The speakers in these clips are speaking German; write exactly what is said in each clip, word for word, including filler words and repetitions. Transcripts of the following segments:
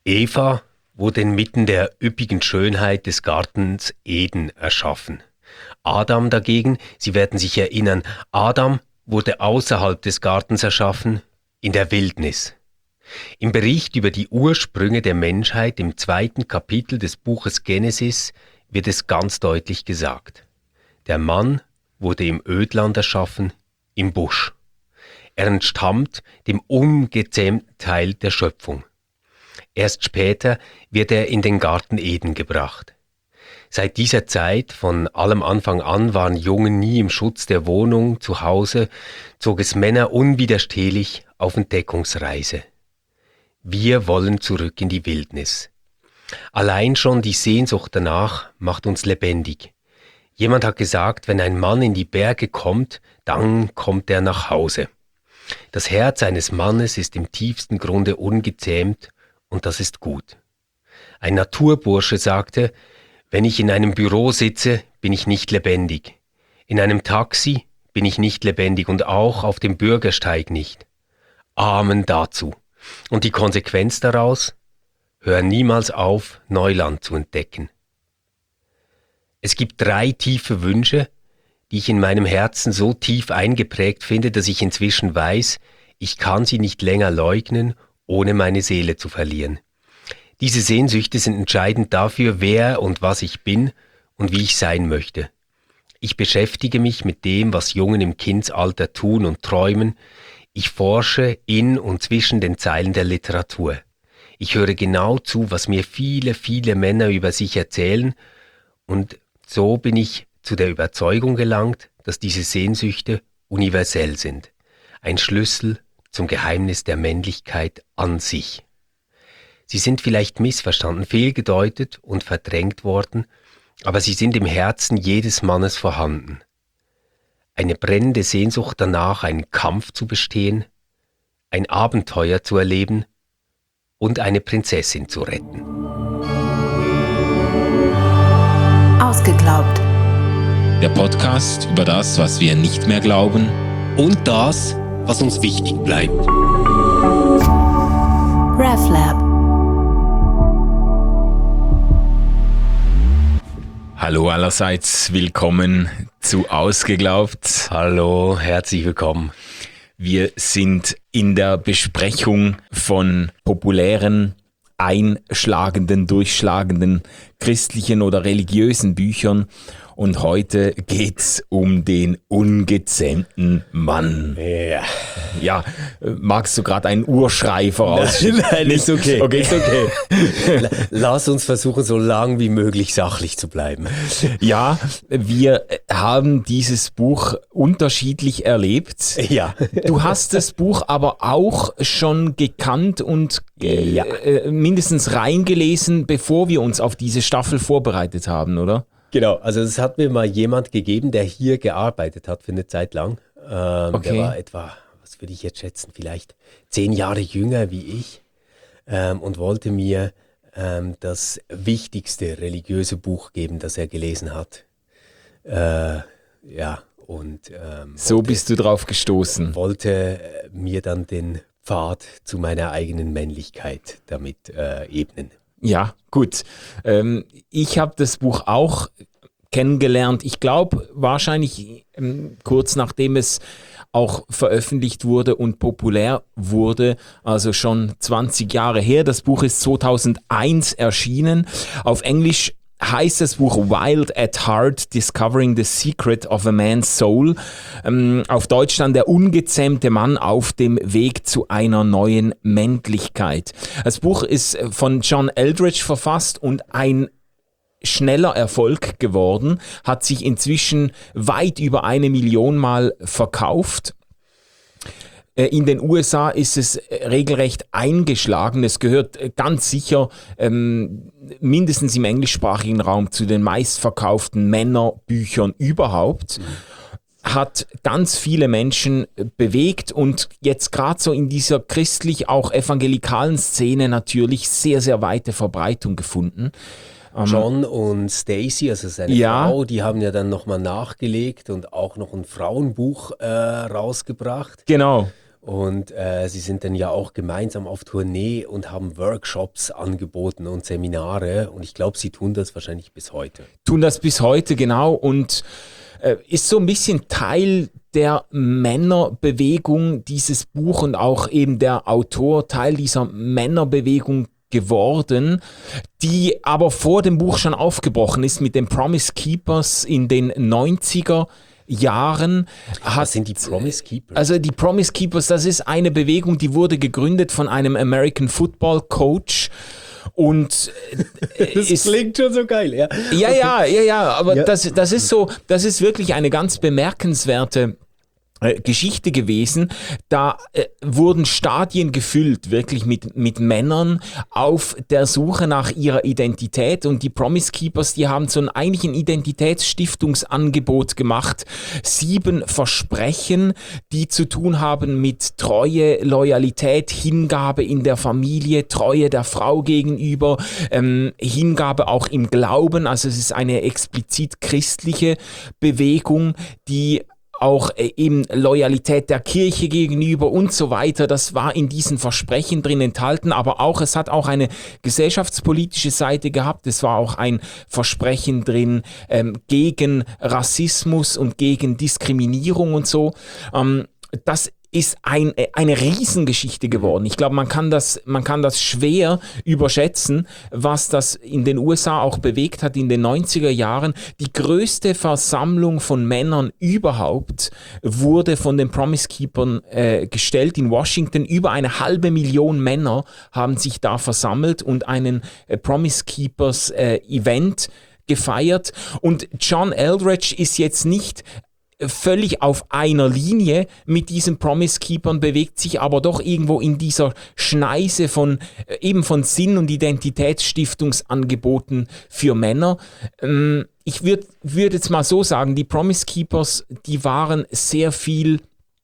Eva wurde inmitten der üppigen Schönheit des Gartens Eden erschaffen. Adam dagegen, Sie werden sich erinnern, Adam wurde außerhalb des Gartens erschaffen, in der Wildnis. Im Bericht über die Ursprünge der Menschheit im zweiten Kapitel des Buches Genesis wird es ganz deutlich gesagt. Der Mann wurde im Ödland erschaffen, im Busch. Er entstammt dem ungezähmten Teil der Schöpfung. Erst später wird er in den Garten Eden gebracht. Seit dieser Zeit, von allem Anfang an, waren Jungen nie im Schutz der Wohnung, zu Hause, zog es Männer unwiderstehlich auf Entdeckungsreise. Wir wollen zurück in die Wildnis. Allein schon die Sehnsucht danach macht uns lebendig. Jemand hat gesagt, wenn ein Mann in die Berge kommt, dann kommt er nach Hause. Das Herz eines Mannes ist im tiefsten Grunde ungezähmt und das ist gut. Ein Naturbursche sagte, wenn ich in einem Büro sitze, bin ich nicht lebendig. In einem Taxi bin ich nicht lebendig und auch auf dem Bürgersteig nicht. Amen dazu. Und die Konsequenz daraus? Hör niemals auf, Neuland zu entdecken. Es gibt drei tiefe Wünsche, die ich in meinem Herzen so tief eingeprägt finde, dass ich inzwischen weiß, ich kann sie nicht länger leugnen, ohne meine Seele zu verlieren. Diese Sehnsüchte sind entscheidend dafür, wer und was ich bin und wie ich sein möchte. Ich beschäftige mich mit dem, was Jungen im Kindsalter tun und träumen. Ich forsche in und zwischen den Zeilen der Literatur. Ich höre genau zu, was mir viele, viele Männer über sich erzählen, und so bin ich zu der Überzeugung gelangt, dass diese Sehnsüchte universell sind. Ein Schlüssel zum Geheimnis der Männlichkeit an sich. Sie sind vielleicht missverstanden, fehlgedeutet und verdrängt worden, aber sie sind im Herzen jedes Mannes vorhanden. Eine brennende Sehnsucht danach, einen Kampf zu bestehen, ein Abenteuer zu erleben und eine Prinzessin zu retten. Ausgeglaubt. Der Podcast über das, was wir nicht mehr glauben Und das, was uns wichtig bleibt. RefLab. Hallo allerseits, willkommen zu Ausgeglaubt. Hallo, herzlich willkommen. Wir sind in der Besprechung von populären, einschlagenden, durchschlagenden christlichen oder religiösen Büchern. Und heute geht's um den ungezähmten Mann. Ja. Ja, magst du gerade einen Urschrei vorausschicken? Nein, nein, ist okay. Okay, ist okay. Lass uns versuchen, so lang wie möglich sachlich zu bleiben. Ja, wir haben dieses Buch unterschiedlich erlebt. Ja. Du hast das Buch aber auch schon gekannt und äh, Ja. äh, mindestens reingelesen, bevor wir uns auf diese Staffel vorbereitet haben, oder? Genau, also es hat mir mal jemand gegeben, der hier gearbeitet hat für eine Zeit lang. Ähm, Okay. Der war etwa, was würde ich jetzt schätzen, vielleicht zehn Jahre jünger wie ich, ähm, und wollte mir ähm, das wichtigste religiöse Buch geben, das er gelesen hat. Äh, ja, und ähm, So wollte, bist du drauf gestoßen. wollte mir dann den Pfad zu meiner eigenen Männlichkeit damit äh, ebnen. Ja, gut. Ähm, ich habe das Buch auch kennengelernt. Ich glaube, wahrscheinlich ähm, kurz nachdem es auch veröffentlicht wurde und populär wurde, also schon zwanzig Jahre her. Das Buch ist zweitausendeins erschienen. Auf Englisch heißt das Buch Wild at Heart, Discovering the Secret of a Man's Soul. Ähm, auf Deutsch dann Der ungezähmte Mann auf dem Weg zu einer neuen Männlichkeit. Das Buch ist von John Eldredge verfasst und ein schneller Erfolg geworden, hat sich inzwischen weit über eine Million Mal verkauft. In den U S A ist es regelrecht eingeschlagen. Es gehört ganz sicher ähm, mindestens im englischsprachigen Raum zu den meistverkauften Männerbüchern überhaupt. Hat ganz viele Menschen bewegt und jetzt gerade so in dieser christlich, auch evangelikalen Szene natürlich sehr, sehr weite Verbreitung gefunden. John und Stacy, also seine Ja. Frau, die haben ja dann nochmal nachgelegt und auch noch ein Frauenbuch äh, rausgebracht. Genau. Und äh, sie sind dann ja auch gemeinsam auf Tournee und haben Workshops angeboten und Seminare. Und ich glaube, sie tun das wahrscheinlich bis heute. Tun das bis heute, genau. Und äh, ist so ein bisschen Teil der Männerbewegung, dieses Buch, und auch eben der Autor Teil dieser Männerbewegung geworden, die aber vor dem Buch schon aufgebrochen ist mit den Promise Keepers in den neunziger Jahren. Hat, Was sind die Promise Keepers? Also die Promise Keepers, das ist eine Bewegung, die wurde gegründet von einem American Football Coach. Und äh, das ist, klingt schon so geil, ja. Ja, okay. ja, ja, ja, aber ja. Das, das ist so, das ist wirklich eine ganz bemerkenswerte Geschichte gewesen. Da äh, wurden Stadien gefüllt, wirklich mit, mit Männern auf der Suche nach ihrer Identität, und die Promise Keepers, die haben so ein, eigentlich ein Identitätsstiftungsangebot gemacht. Sieben Versprechen, die zu tun haben mit Treue, Loyalität, Hingabe in der Familie, Treue der Frau gegenüber, ähm, Hingabe auch im Glauben. Also es ist eine explizit christliche Bewegung, die auch äh, eben Loyalität der Kirche gegenüber und so weiter, das war in diesen Versprechen drin enthalten, aber auch, es hat auch eine gesellschaftspolitische Seite gehabt, es war auch ein Versprechen drin ähm, gegen Rassismus und gegen Diskriminierung und so. Ähm, das ist ein, eine Riesengeschichte geworden. Ich glaube, man kann das, man kann das schwer überschätzen, was das in den U S A auch bewegt hat in den neunziger Jahren. Die größte Versammlung von Männern überhaupt wurde von den Promise Keepers äh, gestellt in Washington. Über eine halbe Million Männer haben sich da versammelt und einen äh, Promise Keepers äh, Event gefeiert. Und John Eldredge ist jetzt nicht völlig auf einer Linie mit diesen Promise Keepers, bewegt sich aber doch irgendwo in dieser Schneise von äh, eben von Sinn- und Identitätsstiftungsangeboten für Männer. Ähm, ich würde würd jetzt mal so sagen, die Promise Keepers, die waren sehr viel,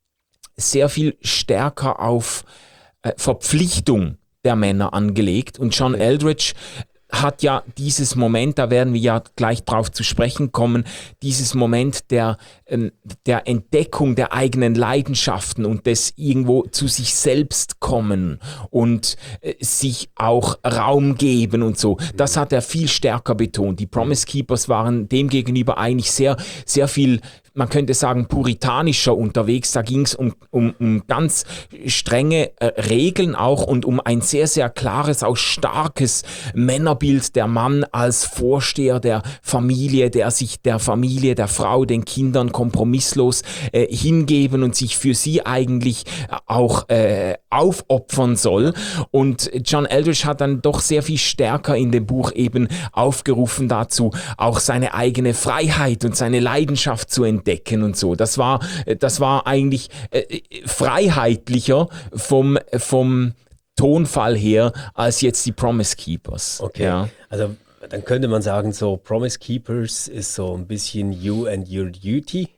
sehr viel stärker auf äh, Verpflichtung der Männer angelegt, und John Eldredge hat ja dieses Moment, da werden wir ja gleich drauf zu sprechen kommen, dieses Moment der, ähm, der Entdeckung der eigenen Leidenschaften und des irgendwo zu sich selbst kommen und äh, sich auch Raum geben und so. Das hat er viel stärker betont. Die Promise Keepers waren demgegenüber eigentlich sehr, sehr viel, man könnte sagen, puritanischer unterwegs. Da ging es um, um, um ganz strenge äh, Regeln auch und um ein sehr, sehr klares, auch starkes Männerbild. Der Mann als Vorsteher der Familie, der sich der Familie, der Frau, den Kindern kompromisslos äh, hingeben und sich für sie eigentlich auch äh, aufopfern soll. Und John Eldredge hat dann doch sehr viel stärker in dem Buch eben aufgerufen dazu, auch seine eigene Freiheit und seine Leidenschaft zu entdecken und so. Das war, das war eigentlich äh, freiheitlicher vom, vom Tonfall her als jetzt die Promise Keepers. Okay, ja. Also dann könnte man sagen, so Promise Keepers ist so ein bisschen You and Your Duty,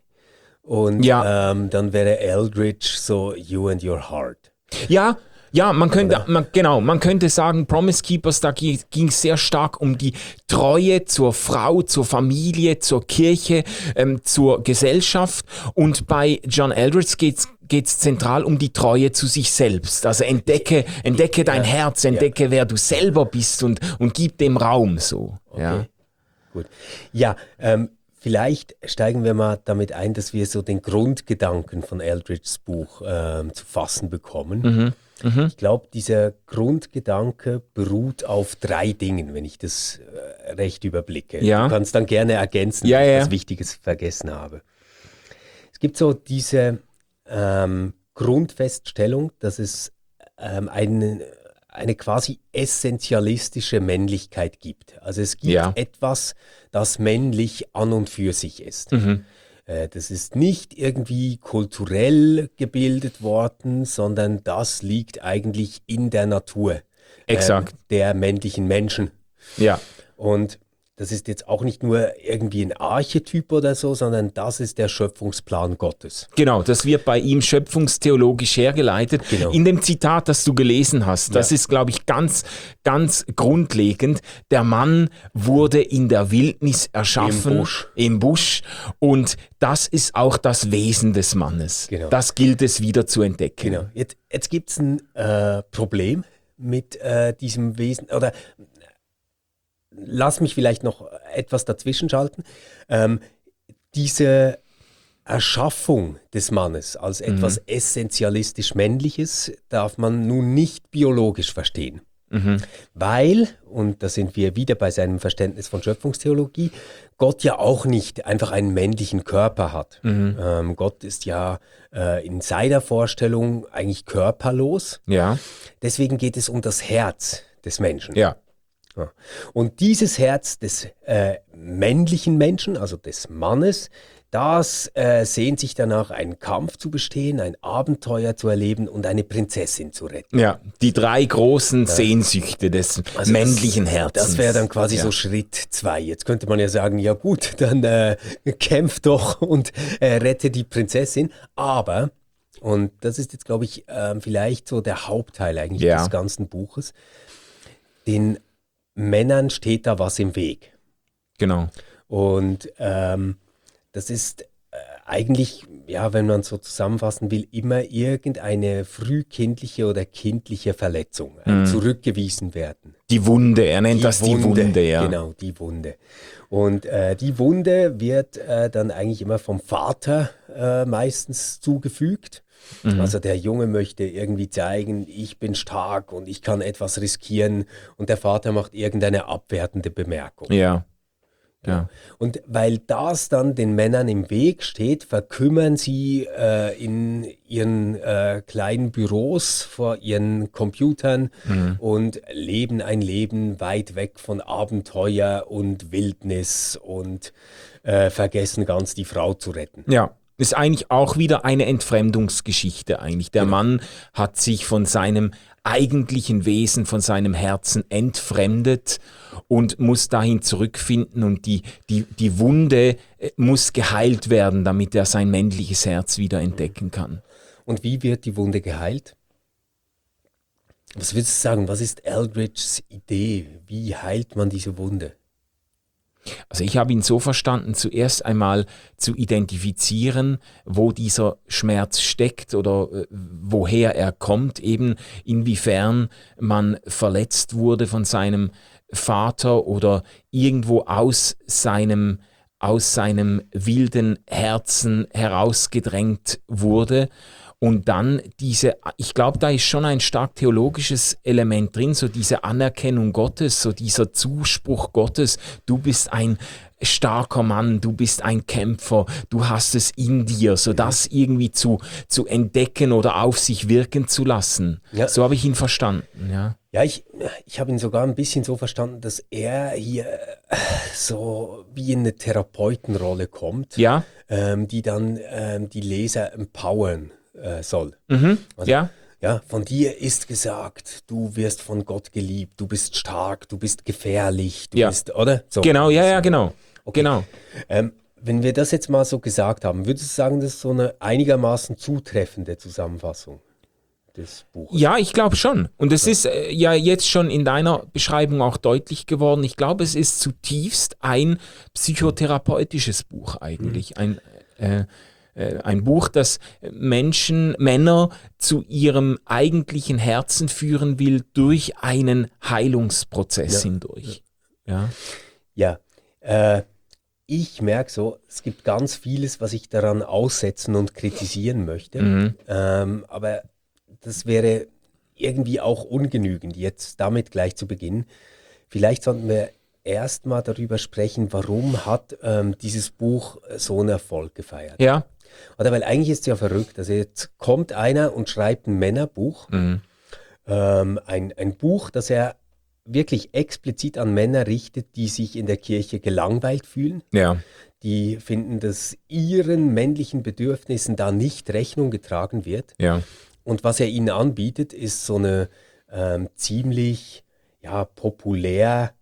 und ja. ähm, dann wäre Eldredge so You and Your Heart. Ja, ja, man könnte, man, genau, man könnte sagen, Promise Keepers, da ging es sehr stark um die Treue zur Frau, zur Familie, zur Kirche, ähm, zur Gesellschaft, und bei John Eldredge geht es geht es zentral um die Treue zu sich selbst. Also entdecke, entdecke dein ja, Herz, entdecke, ja. wer du selber bist, und, und gib dem Raum so. Okay, ja. Gut. Ja, ähm, vielleicht steigen wir mal damit ein, dass wir so den Grundgedanken von Eldredges Buch ähm, zu fassen bekommen. Mhm. Mhm. Ich glaube, dieser Grundgedanke beruht auf drei Dingen, wenn ich das äh, recht überblicke. Ja. Du kannst dann gerne ergänzen, ja, wenn ich ja. was Wichtiges vergessen habe. Es gibt so diese ähm, Grundfeststellung, dass es ähm, eine, eine quasi essentialistische Männlichkeit gibt. Also es gibt ja. etwas, das männlich an und für sich ist. Mhm. Äh, das ist nicht irgendwie kulturell gebildet worden, sondern das liegt eigentlich in der Natur Exakt. äh, der männlichen Menschen. Ja. Und das ist jetzt auch nicht nur irgendwie ein Archetyp oder so, sondern das ist der Schöpfungsplan Gottes. Genau, das wird bei ihm schöpfungstheologisch hergeleitet. Genau. In dem Zitat, das du gelesen hast, das Ja. ist, glaube ich, ganz, ganz grundlegend. Der Mann wurde in der Wildnis erschaffen, Im Busch. im Busch, und das ist auch das Wesen des Mannes. Genau. Das gilt es wieder zu entdecken. Genau. Jetzt, jetzt gibt es ein äh, Problem mit äh, diesem Wesen, oder lass mich vielleicht noch etwas dazwischen schalten. Ähm, diese Erschaffung des Mannes als etwas mhm. essentialistisch Männliches darf man nun nicht biologisch verstehen. Mhm. Weil, und da sind wir wieder bei seinem Verständnis von Schöpfungstheologie, Gott ja auch nicht einfach einen männlichen Körper hat. Mhm. Ähm, Gott ist ja äh, in seiner Vorstellung eigentlich körperlos. Ja. Deswegen geht es um das Herz des Menschen. Ja. Ja. Und dieses Herz des äh, männlichen Menschen, also des Mannes, das äh, sehnt sich danach, einen Kampf zu bestehen, ein Abenteuer zu erleben und eine Prinzessin zu retten. Ja, die drei großen ja. Sehnsüchte des also männlichen das, Herzens. Das wäre dann quasi ja. so Schritt zwei. Jetzt könnte man ja sagen, ja gut, dann äh, kämpf doch und äh, rette die Prinzessin. Aber, und das ist jetzt, glaube ich, äh, vielleicht so der Hauptteil eigentlich ja. des ganzen Buches, den Männern steht da was im Weg. Genau. Und ähm, das ist äh, eigentlich, ja, wenn man so zusammenfassen will, immer irgendeine frühkindliche oder kindliche Verletzung, ein mm. zurückgewiesen werden. Die Wunde, er nennt die das Wunde, die Wunde, ja. Genau, die Wunde. Und äh, die Wunde wird äh, dann eigentlich immer vom Vater äh, meistens zugefügt. Mhm. Also der Junge möchte irgendwie zeigen, ich bin stark und ich kann etwas riskieren, und der Vater macht irgendeine abwertende Bemerkung. Ja. Ja. Ja. Und weil das dann den Männern im Weg steht, verkümmern sie äh, in ihren äh, kleinen Büros vor ihren Computern mhm. und leben ein Leben weit weg von Abenteuer und Wildnis und äh, vergessen ganz, die Frau zu retten. Ja. Ist eigentlich auch wieder eine Entfremdungsgeschichte eigentlich. Der genau. Mann hat sich von seinem eigentlichen Wesen, von seinem Herzen entfremdet und muss dahin zurückfinden, und die, die, die Wunde muss geheilt werden, damit er sein männliches Herz wieder entdecken kann. Und wie wird die Wunde geheilt? Was würdest du sagen, was ist Eldridges Idee? Wie heilt man diese Wunde? Also ich habe ihn so verstanden, zuerst einmal zu identifizieren, wo dieser Schmerz steckt oder äh, woher er kommt, eben inwiefern man verletzt wurde von seinem Vater oder irgendwo aus seinem, aus seinem wilden Herzen herausgedrängt wurde. Und dann diese, ich glaube, da ist schon ein stark theologisches Element drin, so diese Anerkennung Gottes, so dieser Zuspruch Gottes, du bist ein starker Mann, du bist ein Kämpfer, du hast es in dir, so das irgendwie zu, zu entdecken oder auf sich wirken zu lassen. Ja. So habe ich ihn verstanden, ja. Ja, ich, ich habe ihn sogar ein bisschen so verstanden, dass er hier so wie in eine Therapeutenrolle kommt, ja. ähm, die dann ähm, die Leser empowern soll. Mhm, also, ja. ja, von dir ist gesagt, du wirst von Gott geliebt, du bist stark, du bist gefährlich, du ja. bist, oder? So. Genau, ja, ja, genau. Okay. genau. Ähm, wenn wir das jetzt mal so gesagt haben, würdest du sagen, das ist so eine einigermaßen zutreffende Zusammenfassung des Buches? Ja, ich glaube schon. Und es ja. ist äh, ja jetzt schon in deiner Beschreibung auch deutlich geworden. Ich glaube, es ist zutiefst ein psychotherapeutisches Buch eigentlich. Mhm. Ein äh, Ein Buch, das Menschen, Männer zu ihrem eigentlichen Herzen führen will durch einen Heilungsprozess ja. hindurch. Ja, ja. Äh, ich merke so, es gibt ganz vieles, was ich daran aussetzen und kritisieren möchte. Mhm. Ähm, aber das wäre irgendwie auch ungenügend, jetzt damit gleich zu beginnen. Vielleicht sollten wir erst mal darüber sprechen, warum hat ähm, dieses Buch so einen Erfolg gefeiert. Ja. Oder weil eigentlich ist es ja verrückt. Also jetzt kommt einer und schreibt ein Männerbuch. Mhm. Ähm, ein, ein Buch, das er wirklich explizit an Männer richtet, die sich in der Kirche gelangweilt fühlen. Ja. Die finden, dass ihren männlichen Bedürfnissen da nicht Rechnung getragen wird. Ja. Und was er ihnen anbietet, ist so eine ähm, ziemlich ja, populär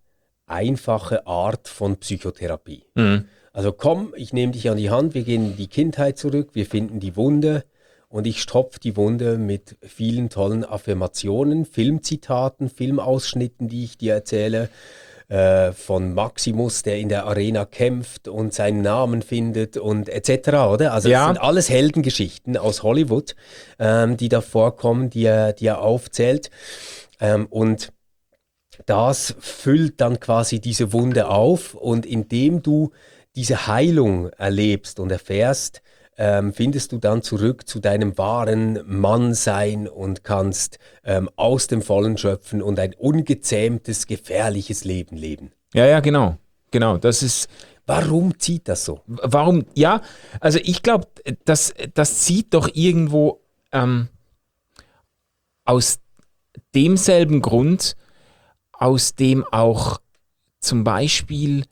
einfache Art von Psychotherapie. Mhm. Also komm, ich nehme dich an die Hand, wir gehen in die Kindheit zurück, wir finden die Wunde und ich stopfe die Wunde mit vielen tollen Affirmationen, Filmzitaten, Filmausschnitten, die ich dir erzähle, äh, von Maximus, der in der Arena kämpft und seinen Namen findet und et cetera, oder? Also Ja. das sind alles Heldengeschichten aus Hollywood, ähm, die da vorkommen, die er, die er aufzählt. Ähm, und das füllt dann quasi diese Wunde auf und indem du diese Heilung erlebst und erfährst, ähm, findest du dann zurück zu deinem wahren Mannsein und kannst ähm, aus dem Vollen schöpfen und ein ungezähmtes, gefährliches Leben leben. Ja, ja, genau. Genau, das ist, Warum zieht das so? warum, ja, also ich glaube, das, das zieht doch irgendwo ähm, aus demselben Grund, aus dem auch zum Beispiel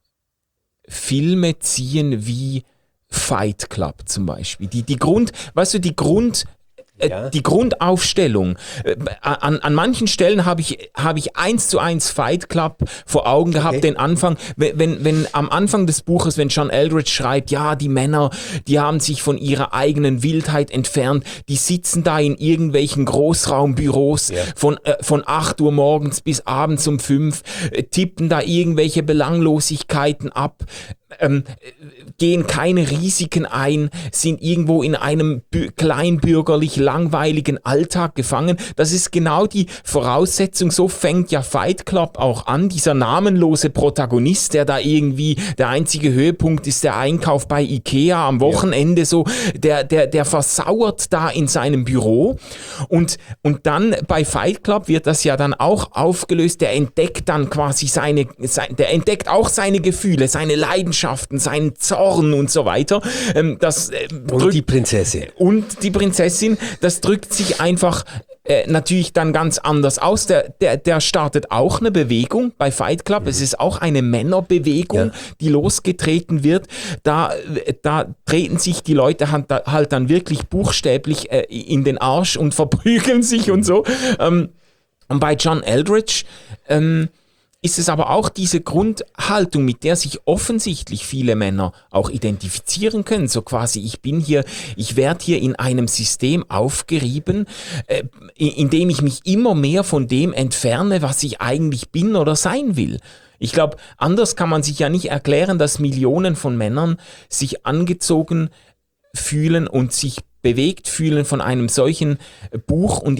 Filme ziehen wie Fight Club zum Beispiel. Die, die Grund, weißt du, die Grund, äh, Ja. die Grundaufstellung. Äh, an, an manchen Stellen habe ich, habe ich eins zu eins Fight Club vor Augen gehabt, Okay. den Anfang, wenn, wenn, wenn am Anfang des Buches, wenn John Eldredge schreibt, ja, die Männer, die haben sich von ihrer eigenen Wildheit entfernt, die sitzen da in irgendwelchen Großraumbüros Ja. von, äh, von acht Uhr morgens bis abends um fünf, äh, tippen da irgendwelche Belanglosigkeiten ab, ähm, gehen keine Risiken ein, sind irgendwo in einem bü- kleinbürgerlich langweiligen Alltag gefangen. Das ist genau die Voraussetzung. So fängt ja Fight Club auch an. Dieser namenlose Protagonist, der da irgendwie, der einzige Höhepunkt ist der Einkauf bei Ikea am Wochenende, so, der, der, der versauert da in seinem Büro. Und, und dann bei Fight Club wird das ja dann auch aufgelöst. Der entdeckt dann quasi seine, sein, der entdeckt auch seine Gefühle, seine Leidenschaften, seinen Zorn und so weiter. Ähm, das, äh, Und drückt- die Prinzessin. und die Prinzessin, das drückt sich einfach äh, natürlich dann ganz anders aus. Der, der, der startet auch eine Bewegung bei Fight Club. Es ist auch eine Männerbewegung, Ja. die losgetreten wird. Da, äh, da treten sich die Leute halt, halt dann wirklich buchstäblich äh, in den Arsch und verprügeln sich und so. Ähm, und bei John Eldredge ähm, ist es aber auch diese Grundhaltung, mit der sich offensichtlich viele Männer auch identifizieren können. So quasi, ich bin hier, ich werde hier in einem System aufgerieben, äh, in, in dem ich mich immer mehr von dem entferne, was ich eigentlich bin oder sein will. Ich glaube, anders kann man sich ja nicht erklären, dass Millionen von Männern sich angezogen fühlen und sich bewegt fühlen von einem solchen Buch- und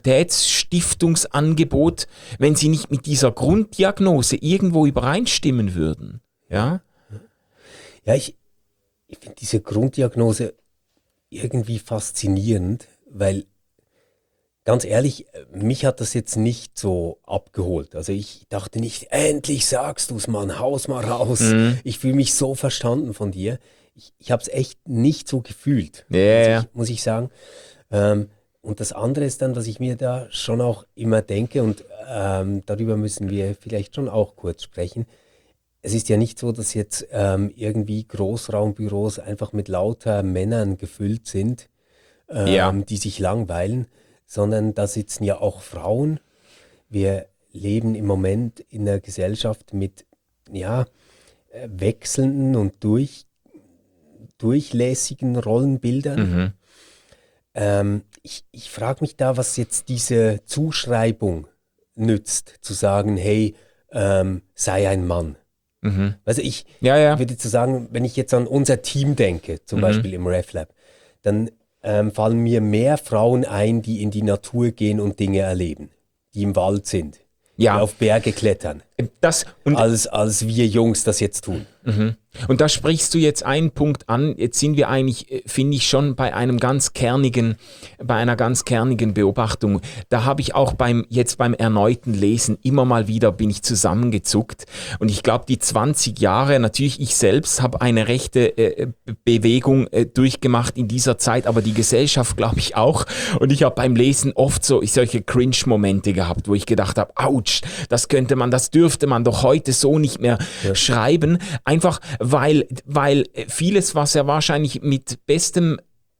Identitätsstiftungsangebot, wenn sie nicht mit dieser Grunddiagnose irgendwo übereinstimmen würden. Ja? Ja, ich, ich finde diese Grunddiagnose irgendwie faszinierend, weil ganz ehrlich, mich hat das jetzt nicht so abgeholt. Also ich dachte nicht, endlich sagst du's, Mann, haus mal raus. Mhm. Ich fühle mich so verstanden von dir. Ich, ich habe es echt nicht so gefühlt, Ja, muss, ja. ich, muss ich sagen. Ähm, und das andere ist dann, was ich mir da schon auch immer denke, und ähm, darüber müssen wir vielleicht schon auch kurz sprechen. Es ist ja nicht so, dass jetzt ähm, irgendwie Großraumbüros einfach mit lauter Männern gefüllt sind, ähm, Ja. die sich langweilen, sondern da sitzen ja auch Frauen. Wir leben im Moment in einer Gesellschaft mit ja, äh, wechselnden und durch, durchlässigen Rollenbildern. Mhm. Ähm, ich ich frage mich da, was jetzt diese Zuschreibung nützt, zu sagen, hey, ähm, sei ein Mann. Mhm. Also ich Ja, ja. würde zu sagen, wenn ich jetzt an unser Team denke, zum Mhm. Beispiel im RefLab, dann ähm, fallen mir mehr Frauen ein, die in die Natur gehen und Dinge erleben, die im Wald sind, Ja. die auf Berge klettern, Das, und als, als wir Jungs das jetzt tun. Mhm. Und da sprichst du jetzt einen Punkt an. Jetzt sind wir eigentlich, äh, finde ich, schon bei einem ganz kernigen, bei einer ganz kernigen Beobachtung. Da habe ich auch beim, jetzt beim erneuten Lesen immer mal wieder bin ich zusammengezuckt. Und ich glaube, die zwanzig Jahre, natürlich ich selbst habe eine rechte äh, Be- Bewegung äh, durchgemacht in dieser Zeit, aber die Gesellschaft, glaube ich, auch. Und ich habe beim Lesen oft so solche Cringe-Momente gehabt, wo ich gedacht habe, ouch, das könnte man, das dürfte man doch heute so nicht mehr schreiben. Einfach weil, weil vieles, was er wahrscheinlich mit bestem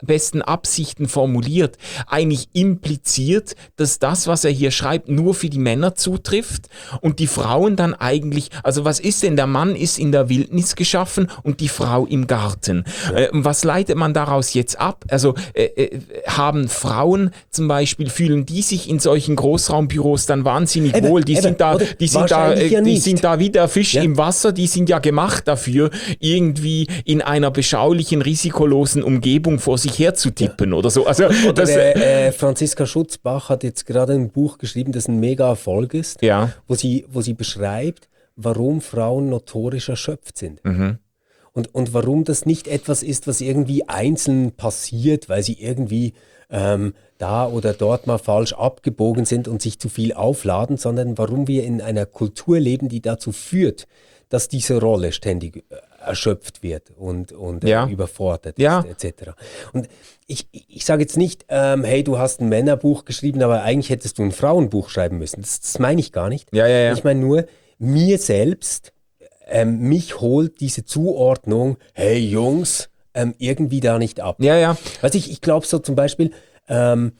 besten Absichten formuliert, eigentlich impliziert, dass das, was er hier schreibt, nur für die Männer zutrifft und die Frauen dann eigentlich, also was ist denn, der Mann ist in der Wildnis geschaffen und die Frau im Garten. Ja. Äh, was leitet man daraus jetzt ab? Also äh, äh, haben Frauen zum Beispiel, fühlen die sich in solchen Großraumbüros dann wahnsinnig eben, wohl? Die eben, sind da, die sind da, äh, ja die sind da wie der Fisch ja. im Wasser, die sind ja gemacht dafür, irgendwie in einer beschaulichen, risikolosen Umgebung vor sich herzutippen ja. oder so. Also, oder das, der, äh, Franziska Schutzbach hat jetzt gerade ein Buch geschrieben, das ein mega Erfolg ist, ja. wo sie, wo sie beschreibt, warum Frauen notorisch erschöpft sind. Mhm. Und, und warum das nicht etwas ist, was irgendwie einzeln passiert, weil sie irgendwie ähm, da oder dort mal falsch abgebogen sind und sich zu viel aufladen, sondern warum wir in einer Kultur leben, die dazu führt, dass diese Rolle ständig erschöpft wird und, und ja. äh, überfordert ja. ist, et cetera. Und ich, ich sage jetzt nicht, ähm, hey, du hast ein Männerbuch geschrieben, aber eigentlich hättest du ein Frauenbuch schreiben müssen. Das, das meine ich gar nicht. Ja, ja, ja. Ich meine nur, mir selbst, ähm, mich holt diese Zuordnung, hey Jungs, ähm, irgendwie da nicht ab. Ja, ja. Also ich, ich glaube so zum Beispiel, ähm,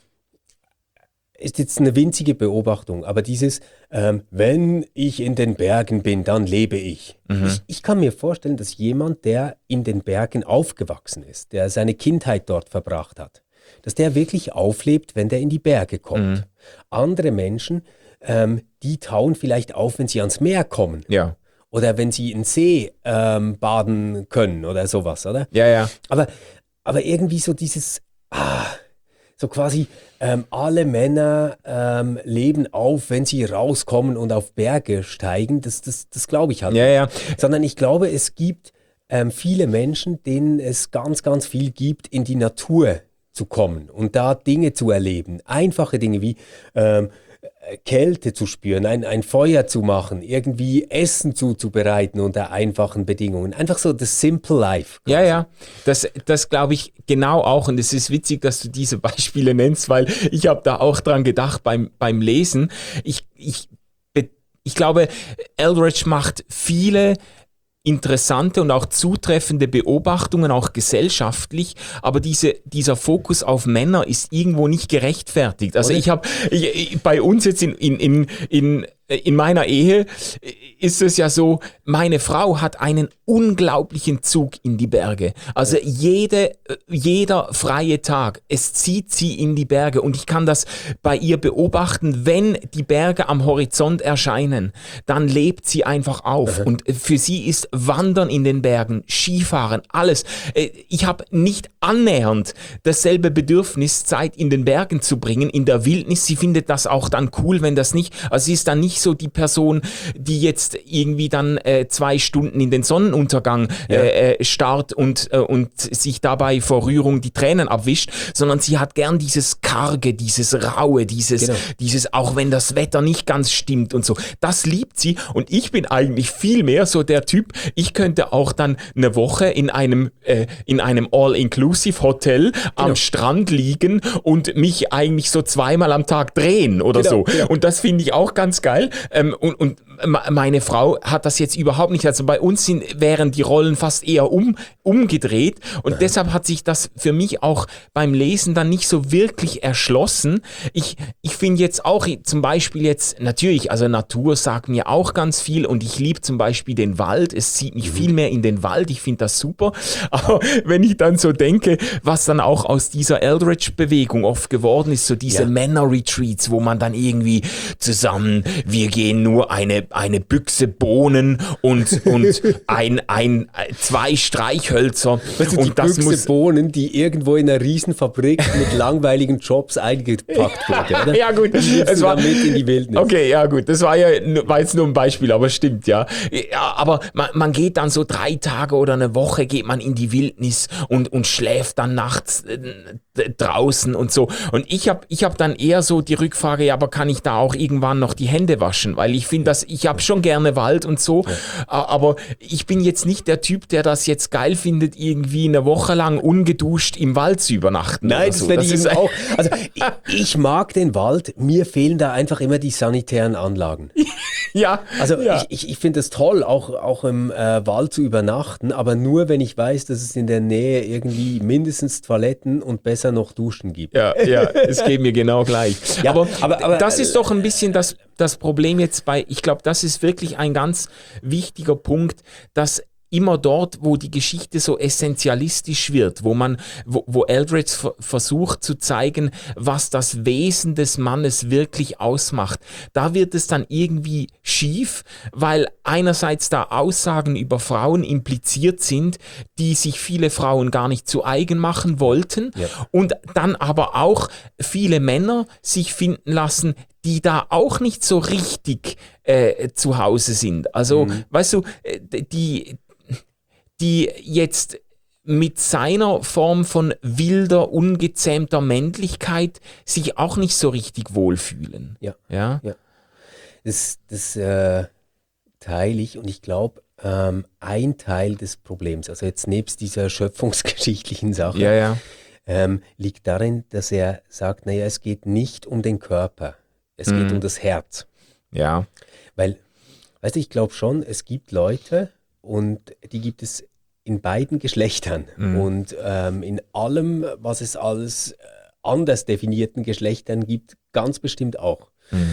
ist jetzt eine winzige Beobachtung, aber dieses, ähm, wenn ich in den Bergen bin, dann lebe ich. Mhm. ich. Ich kann mir vorstellen, dass jemand, der in den Bergen aufgewachsen ist, der seine Kindheit dort verbracht hat, dass der wirklich auflebt, wenn der in die Berge kommt. Mhm. Andere Menschen, ähm, die tauen vielleicht auf, wenn sie ans Meer kommen. Ja. Oder wenn sie in See ähm, baden können oder sowas, oder? Ja, ja. Aber, aber irgendwie so dieses, ah, so quasi ähm, alle Männer ähm, leben auf, wenn sie rauskommen und auf Berge steigen, das, das, das glaube ich halt ja, nicht. Ja. Sondern ich glaube, es gibt ähm, viele Menschen, denen es ganz, ganz viel gibt, in die Natur zu kommen und da Dinge zu erleben. Einfache Dinge wie ähm, Kälte zu spüren, ein, ein Feuer zu machen, irgendwie Essen zuzubereiten unter einfachen Bedingungen. Einfach so das Simple Life. Quasi. Ja, ja, das, das glaube ich genau auch und es ist witzig, dass du diese Beispiele nennst, weil ich habe da auch dran gedacht beim, beim Lesen. Ich, ich, ich glaube, Eldredge macht viele interessante und auch zutreffende Beobachtungen, auch gesellschaftlich, aber diese, dieser Fokus auf Männer ist irgendwo nicht gerechtfertigt. Also Oder? ich habe bei uns jetzt in, in, in, in in meiner Ehe ist es ja so, meine Frau hat einen unglaublichen Zug in die Berge. Also jede, jeder freie Tag, es zieht sie in die Berge und ich kann das bei ihr beobachten, wenn die Berge am Horizont erscheinen, dann lebt sie einfach auf. Mhm. Und für sie ist Wandern in den Bergen, Skifahren, alles. Ich habe nicht annähernd dasselbe Bedürfnis, Zeit in den Bergen zu bringen, in der Wildnis. Sie findet das auch dann cool, wenn das nicht, also sie ist dann nicht so die Person, die jetzt irgendwie dann äh, zwei Stunden in den Sonnenuntergang ja. äh, starrt und, äh, und sich dabei vor Rührung die Tränen abwischt, sondern sie hat gern dieses Karge, dieses Raue, dieses, genau. dieses, auch wenn das Wetter nicht ganz stimmt und so. Das liebt sie und ich bin eigentlich viel mehr so der Typ, ich könnte auch dann eine Woche in einem, äh, in einem All-Inclusive-Hotel genau. am Strand liegen und mich eigentlich so zweimal am Tag drehen oder genau, so. Genau. Und das finde ich auch ganz geil. Ähm, und, und meine Frau hat das jetzt überhaupt nicht. Also bei uns sind, wären die Rollen fast eher um, umgedreht und ja. deshalb hat sich das für mich auch beim Lesen dann nicht so wirklich erschlossen. Ich, ich finde jetzt auch zum Beispiel jetzt, natürlich, also Natur sagt mir auch ganz viel und ich liebe zum Beispiel den Wald. Es zieht mich mhm. viel mehr in den Wald. Ich finde das super. Aber wenn ich dann so denke, was dann auch aus dieser Eldredge-Bewegung oft geworden ist, so diese ja. Männer-Retreats, wo man dann irgendwie zusammen, wir gehen nur eine eine Büchse Bohnen und, und ein, ein, zwei Streichhölzer. Weißt du, und die das Büchse muss Bohnen, die irgendwo in einer Riesenfabrik mit langweiligen Jobs eingepackt wurde, oder? Ja gut, es war mit in die Wildnis. Okay, ja gut, das war ja war jetzt nur ein Beispiel, aber stimmt, ja. ja aber man, man geht dann so drei Tage oder eine Woche geht man in die Wildnis und, und schläft dann nachts äh, draußen und so. Und ich habe ich hab dann eher so die Rückfrage, ja, aber kann ich da auch irgendwann noch die Hände waschen? Weil ich finde, dass ich habe schon gerne Wald und so, ja. aber ich bin jetzt nicht der Typ, der das jetzt geil findet, irgendwie eine Woche lang ungeduscht im Wald zu übernachten. Nein, das so. werde ich auch. Also ich, ich mag den Wald, mir fehlen da einfach immer die sanitären Anlagen. Ja, Also ja. ich, ich, ich finde es toll, auch, auch im äh, Wald zu übernachten, aber nur, wenn ich weiß, dass es in der Nähe irgendwie mindestens Toiletten und besser noch Duschen gibt. Ja, ja, es geht mir genau gleich. Ja, aber, aber- aber- das ist doch ein bisschen das, das Problem jetzt bei, ich glaube, das ist wirklich ein ganz wichtiger Punkt, dass immer dort, wo die Geschichte so essentialistisch wird, wo man, wo, wo Eldredge f- versucht zu zeigen, was das Wesen des Mannes wirklich ausmacht, da wird es dann irgendwie schief, weil einerseits da Aussagen über Frauen impliziert sind, die sich viele Frauen gar nicht zu eigen machen wollten, Ja. und dann aber auch viele Männer sich finden lassen, die da auch nicht so richtig äh, zu Hause sind. Also, weißt du, äh, die, die jetzt mit seiner Form von wilder, ungezähmter Männlichkeit sich auch nicht so richtig wohlfühlen. Ja. Ja? Das, das äh, teile ich und ich glaube, ähm, ein Teil des Problems, also jetzt nebst dieser schöpfungsgeschichtlichen Sache, Ja, ja. ähm, liegt darin, dass er sagt, naja, es geht nicht um den Körper, es geht um das Herz. Ja. Weil, weißt du, ich glaube schon, es gibt Leute und die gibt es in beiden Geschlechtern und ähm, in allem, was es als äh, anders definierten Geschlechtern gibt, ganz bestimmt auch.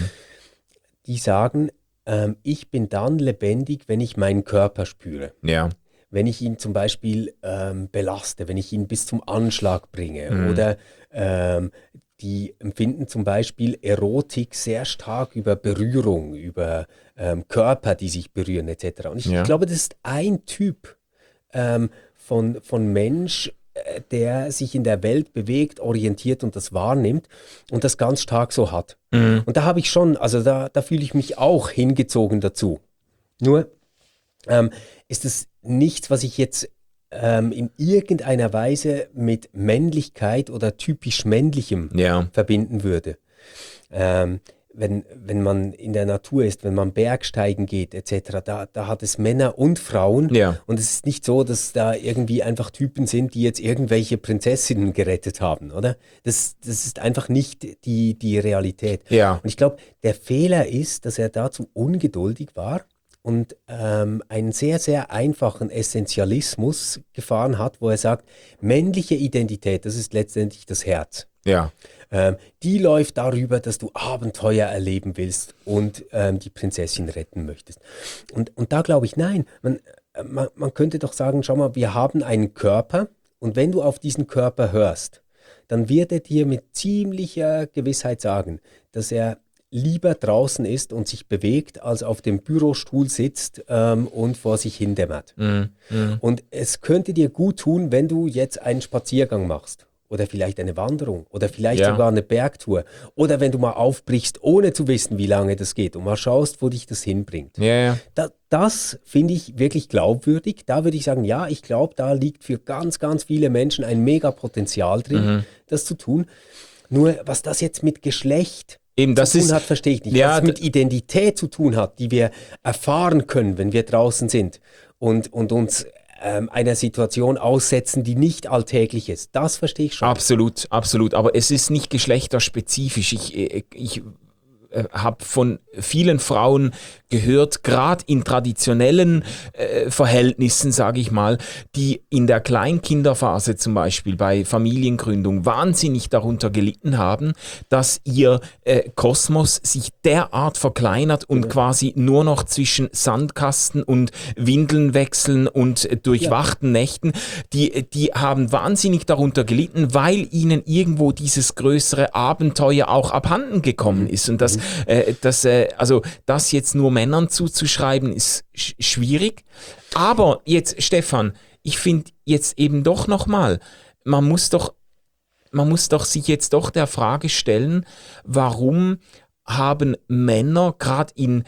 Die sagen, ähm, ich bin dann lebendig, wenn ich meinen Körper spüre. Ja. Wenn ich ihn zum Beispiel ähm, belaste, wenn ich ihn bis zum Anschlag bringe oder ähm, die empfinden zum Beispiel Erotik sehr stark über Berührung, über ähm, Körper, die sich berühren et cetera. Und ich Ja. glaube, das ist ein Typ ähm, von, von Mensch, äh, der sich in der Welt bewegt, orientiert und das wahrnimmt und das ganz stark so hat. Und da habe ich schon, also da, da fühle ich mich auch hingezogen dazu. Nur ähm, ist es nichts, was ich jetzt ähm, in irgendeiner Weise mit Männlichkeit oder typisch Männlichem Ja. verbinden würde. Ähm, wenn, wenn man in der Natur ist, wenn man Bergsteigen geht et cetera, da, da hat es Männer und Frauen. Ja. Und es ist nicht so, dass da irgendwie einfach Typen sind, die jetzt irgendwelche Prinzessinnen gerettet haben, oder? Das, das ist einfach nicht die, die Realität. Ja. Und ich glaube, der Fehler ist, dass er dazu ungeduldig war und ähm, einen sehr, sehr einfachen Essentialismus gefahren hat, wo er sagt, männliche Identität, das ist letztendlich das Herz. Ja. Ähm, die läuft darüber, dass du Abenteuer erleben willst und ähm, die Prinzessin retten möchtest. Und, und da glaube ich, nein, man, äh, man, man könnte doch sagen, schau mal, wir haben einen Körper und wenn du auf diesen Körper hörst, dann wird er dir mit ziemlicher Gewissheit sagen, dass er lieber draußen ist und sich bewegt, als auf dem Bürostuhl sitzt ähm, und vor sich hin dämmert. Und es könnte dir gut tun, wenn du jetzt einen Spaziergang machst oder vielleicht eine Wanderung oder vielleicht Ja. sogar eine Bergtour oder wenn du mal aufbrichst, ohne zu wissen, wie lange das geht und mal schaust, wo dich das hinbringt. Ja, ja. Da, das finde ich wirklich glaubwürdig. Da würde ich sagen, ja, ich glaube, da liegt für ganz, ganz viele Menschen ein mega Potenzial drin, das zu tun. Nur was das jetzt mit Geschlecht Eben, das zu tun ist- hat, verstehe ich nicht. Ja, was es d- mit Identität zu tun hat, die wir erfahren können, wenn wir draußen sind und, und uns ähm, einer Situation aussetzen, die nicht alltäglich ist. Das verstehe ich schon. Absolut, absolut. Aber es ist nicht geschlechterspezifisch. Ich, ich, ich äh, habe von vielen Frauen gehört, gerade in traditionellen äh, Verhältnissen, sage ich mal, die in der Kleinkinderphase zum Beispiel bei Familiengründung wahnsinnig darunter gelitten haben, dass ihr äh, Kosmos sich derart verkleinert und quasi nur noch zwischen Sandkasten und Windeln wechseln und äh, durchwachten Nächten, die, die haben wahnsinnig darunter gelitten, weil ihnen irgendwo dieses größere Abenteuer auch abhanden gekommen ist. Und das, äh, das äh, also das jetzt nur Männern zuzuschreiben, ist sch- schwierig. Aber jetzt, Stefan, ich finde jetzt eben doch nochmal, man muss doch, man muss doch sich jetzt doch der Frage stellen, warum haben Männer gerade in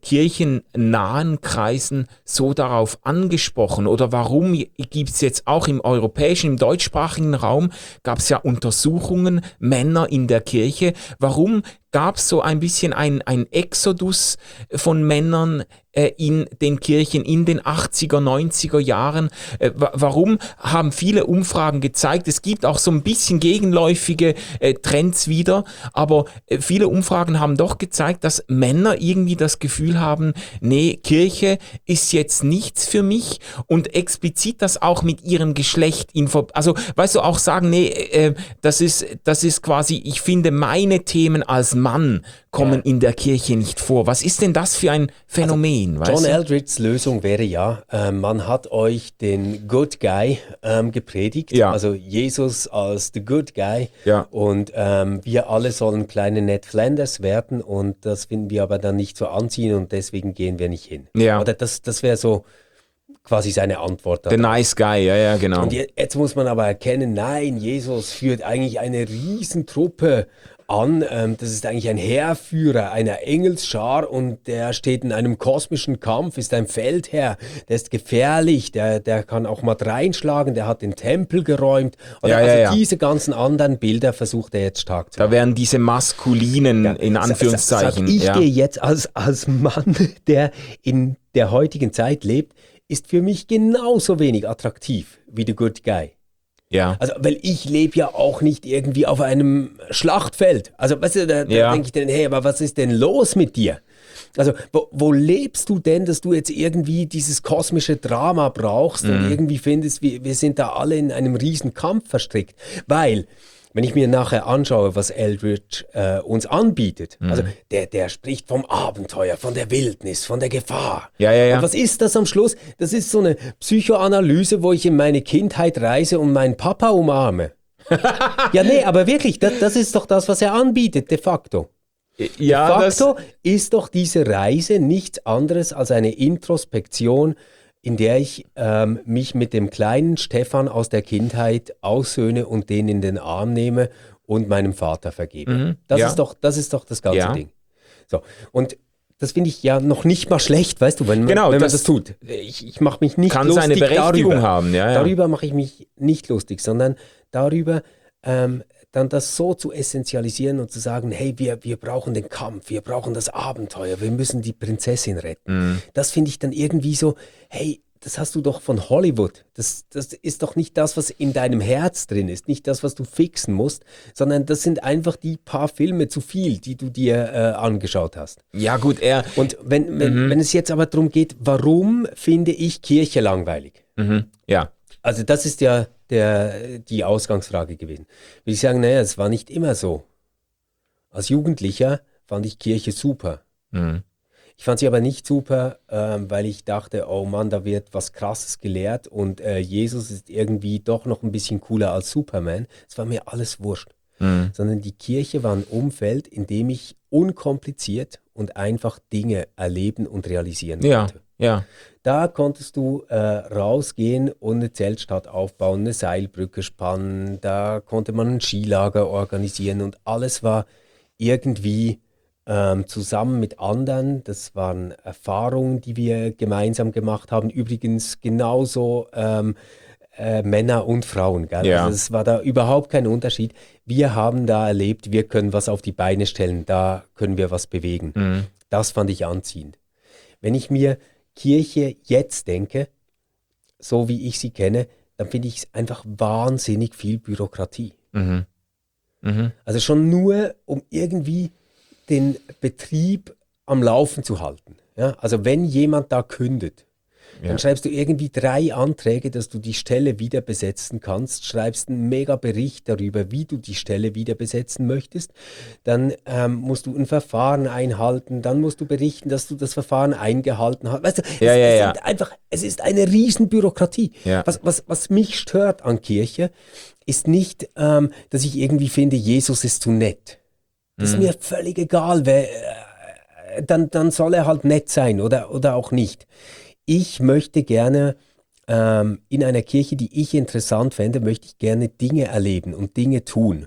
kirchennahen Kreisen so darauf angesprochen oder warum gibt es jetzt auch im europäischen, im deutschsprachigen Raum, gab es ja Untersuchungen, Männer in der Kirche, warum gab es so ein bisschen ein, ein Exodus von Männern äh, in den Kirchen in den achtziger, neunziger Jahren? Äh, wa- warum haben viele Umfragen gezeigt, es gibt auch so ein bisschen gegenläufige äh, Trends wieder, aber äh, viele Umfragen haben doch gezeigt, dass Männer irgendwie das Gefühl Gefühl haben, nee, Kirche ist jetzt nichts für mich und explizit das auch mit ihrem Geschlecht, info- also weißt du, auch sagen, nee, äh, das ist, das ist quasi, ich finde, meine Themen als Mann kommen ja. in der Kirche nicht vor. Was ist denn das für ein Phänomen? Also, John weißt du? Eldredges Lösung wäre ja, äh, man hat euch den Good Guy ähm, gepredigt, Ja. also Jesus als the Good Guy Ja. und ähm, wir alle sollen kleine Ned Flanders werden und das finden wir aber dann nicht so anziehen und deswegen gehen wir nicht hin. Ja. Oder das, das wäre so quasi seine Antwort. The nice guy, ja, ja, genau. Und je- jetzt muss man aber erkennen, nein, Jesus führt eigentlich eine Riesentruppe an. Ähm, das ist eigentlich ein Heerführer einer Engelsschar und der steht in einem kosmischen Kampf, ist ein Feldherr, der ist gefährlich, der, der kann auch mal reinschlagen, der hat den Tempel geräumt. Oder Ja, ja, also ja. diese ganzen anderen Bilder versucht er jetzt stark zu Da machen. werden diese maskulinen, Ja, in sa- Anführungszeichen. Sag ich ja. gehe jetzt als, als Mann, der in der heutigen Zeit lebt, ist für mich genauso wenig attraktiv wie The Good Guy. ja. Also, weil ich lebe ja auch nicht irgendwie auf einem Schlachtfeld. Also, weißt du, da, da Ja. denke ich dann, hey, aber was ist denn los mit dir? Also, wo, wo lebst du denn, dass du jetzt irgendwie dieses kosmische Drama brauchst Mhm. und irgendwie findest, wir, wir sind da alle in einem riesen Kampf verstrickt? Weil, wenn ich mir nachher anschaue, was Eldredge äh, uns anbietet, Mhm. also der, der spricht vom Abenteuer, von der Wildnis, von der Gefahr. Ja, ja, ja. Und was ist das am Schluss? Das ist so eine Psychoanalyse, wo ich in meine Kindheit reise und meinen Papa umarme. Ja, nee, aber wirklich, das, das ist doch das, was er anbietet, de facto. ja, de das, facto ist doch diese Reise nichts anderes als eine Introspektion, in der ich ähm, mich mit dem kleinen Stefan aus der Kindheit aussöhne und den in den Arm nehme und meinem Vater vergebe. Mhm, das, ja. ist doch, das ist doch das ganze Ja. Ding. So, und das finde ich ja noch nicht mal schlecht, weißt du, wenn man, Genau, wenn man das das tut. Ich, ich mache mich nicht kann lustig seine Berechtigung darüber. haben. Ja, ja. Darüber mache ich mich nicht lustig, sondern darüber, ähm, dann das so zu essentialisieren und zu sagen, hey, wir, wir brauchen den Kampf, wir brauchen das Abenteuer, wir müssen die Prinzessin retten. Mhm. Das finde ich dann irgendwie so, hey, das hast du doch von Hollywood. Das, das ist doch nicht das, was in deinem Herz drin ist, nicht das, was du fixen musst, sondern das sind einfach die paar Filme zu viel, die du dir äh, angeschaut hast. ja, gut, er. Und wenn, wenn, Mhm. wenn es jetzt aber darum geht, warum finde ich Kirche langweilig? Mhm, ja. Also das ist ja der, die Ausgangsfrage gewesen. Will ich sagen, naja, es war nicht immer so. Als Jugendlicher fand ich Kirche super. Mhm. Ich fand sie aber nicht super, ähm, weil ich dachte, oh Mann, da wird was Krasses gelehrt und äh, Jesus ist irgendwie doch noch ein bisschen cooler als Superman. Es war mir alles wurscht. Mhm. Sondern die Kirche war ein Umfeld, in dem ich unkompliziert und einfach Dinge erleben und realisieren Ja, konnte. ja. Da konntest du äh, rausgehen und eine Zeltstadt aufbauen, eine Seilbrücke spannen, da konnte man ein Skilager organisieren und alles war irgendwie ähm, zusammen mit anderen. Das waren Erfahrungen, die wir gemeinsam gemacht haben. Übrigens genauso ähm, äh, Männer und Frauen. Gell? Ja. Also es war da überhaupt kein Unterschied. Wir haben da erlebt, wir können was auf die Beine stellen, da können wir was bewegen. Mhm. Das fand ich anziehend. Wenn ich mir Kirche jetzt denke, so wie ich sie kenne, dann finde ich es einfach wahnsinnig viel Bürokratie. Mhm. Mhm. Also schon nur, um irgendwie den Betrieb am Laufen zu halten. Ja? Also wenn jemand da kündet, Ja. dann schreibst du irgendwie drei Anträge, dass du die Stelle wieder besetzen kannst, schreibst einen mega Bericht darüber, wie du die Stelle wieder besetzen möchtest, dann ähm, musst du ein Verfahren einhalten, dann musst du berichten, dass du das Verfahren eingehalten hast. Weißt du, Ja, es, ja, es, ja. Sind einfach, es ist eine riesen Bürokratie. Ja. Was, was, was mich stört an Kirche, ist nicht, ähm, dass ich irgendwie finde, Jesus ist zu nett. Das ist mir völlig egal, wer, äh, dann, dann soll er halt nett sein oder, oder auch nicht. Ich möchte gerne ähm, in einer Kirche, die ich interessant fände, möchte ich gerne Dinge erleben und Dinge tun.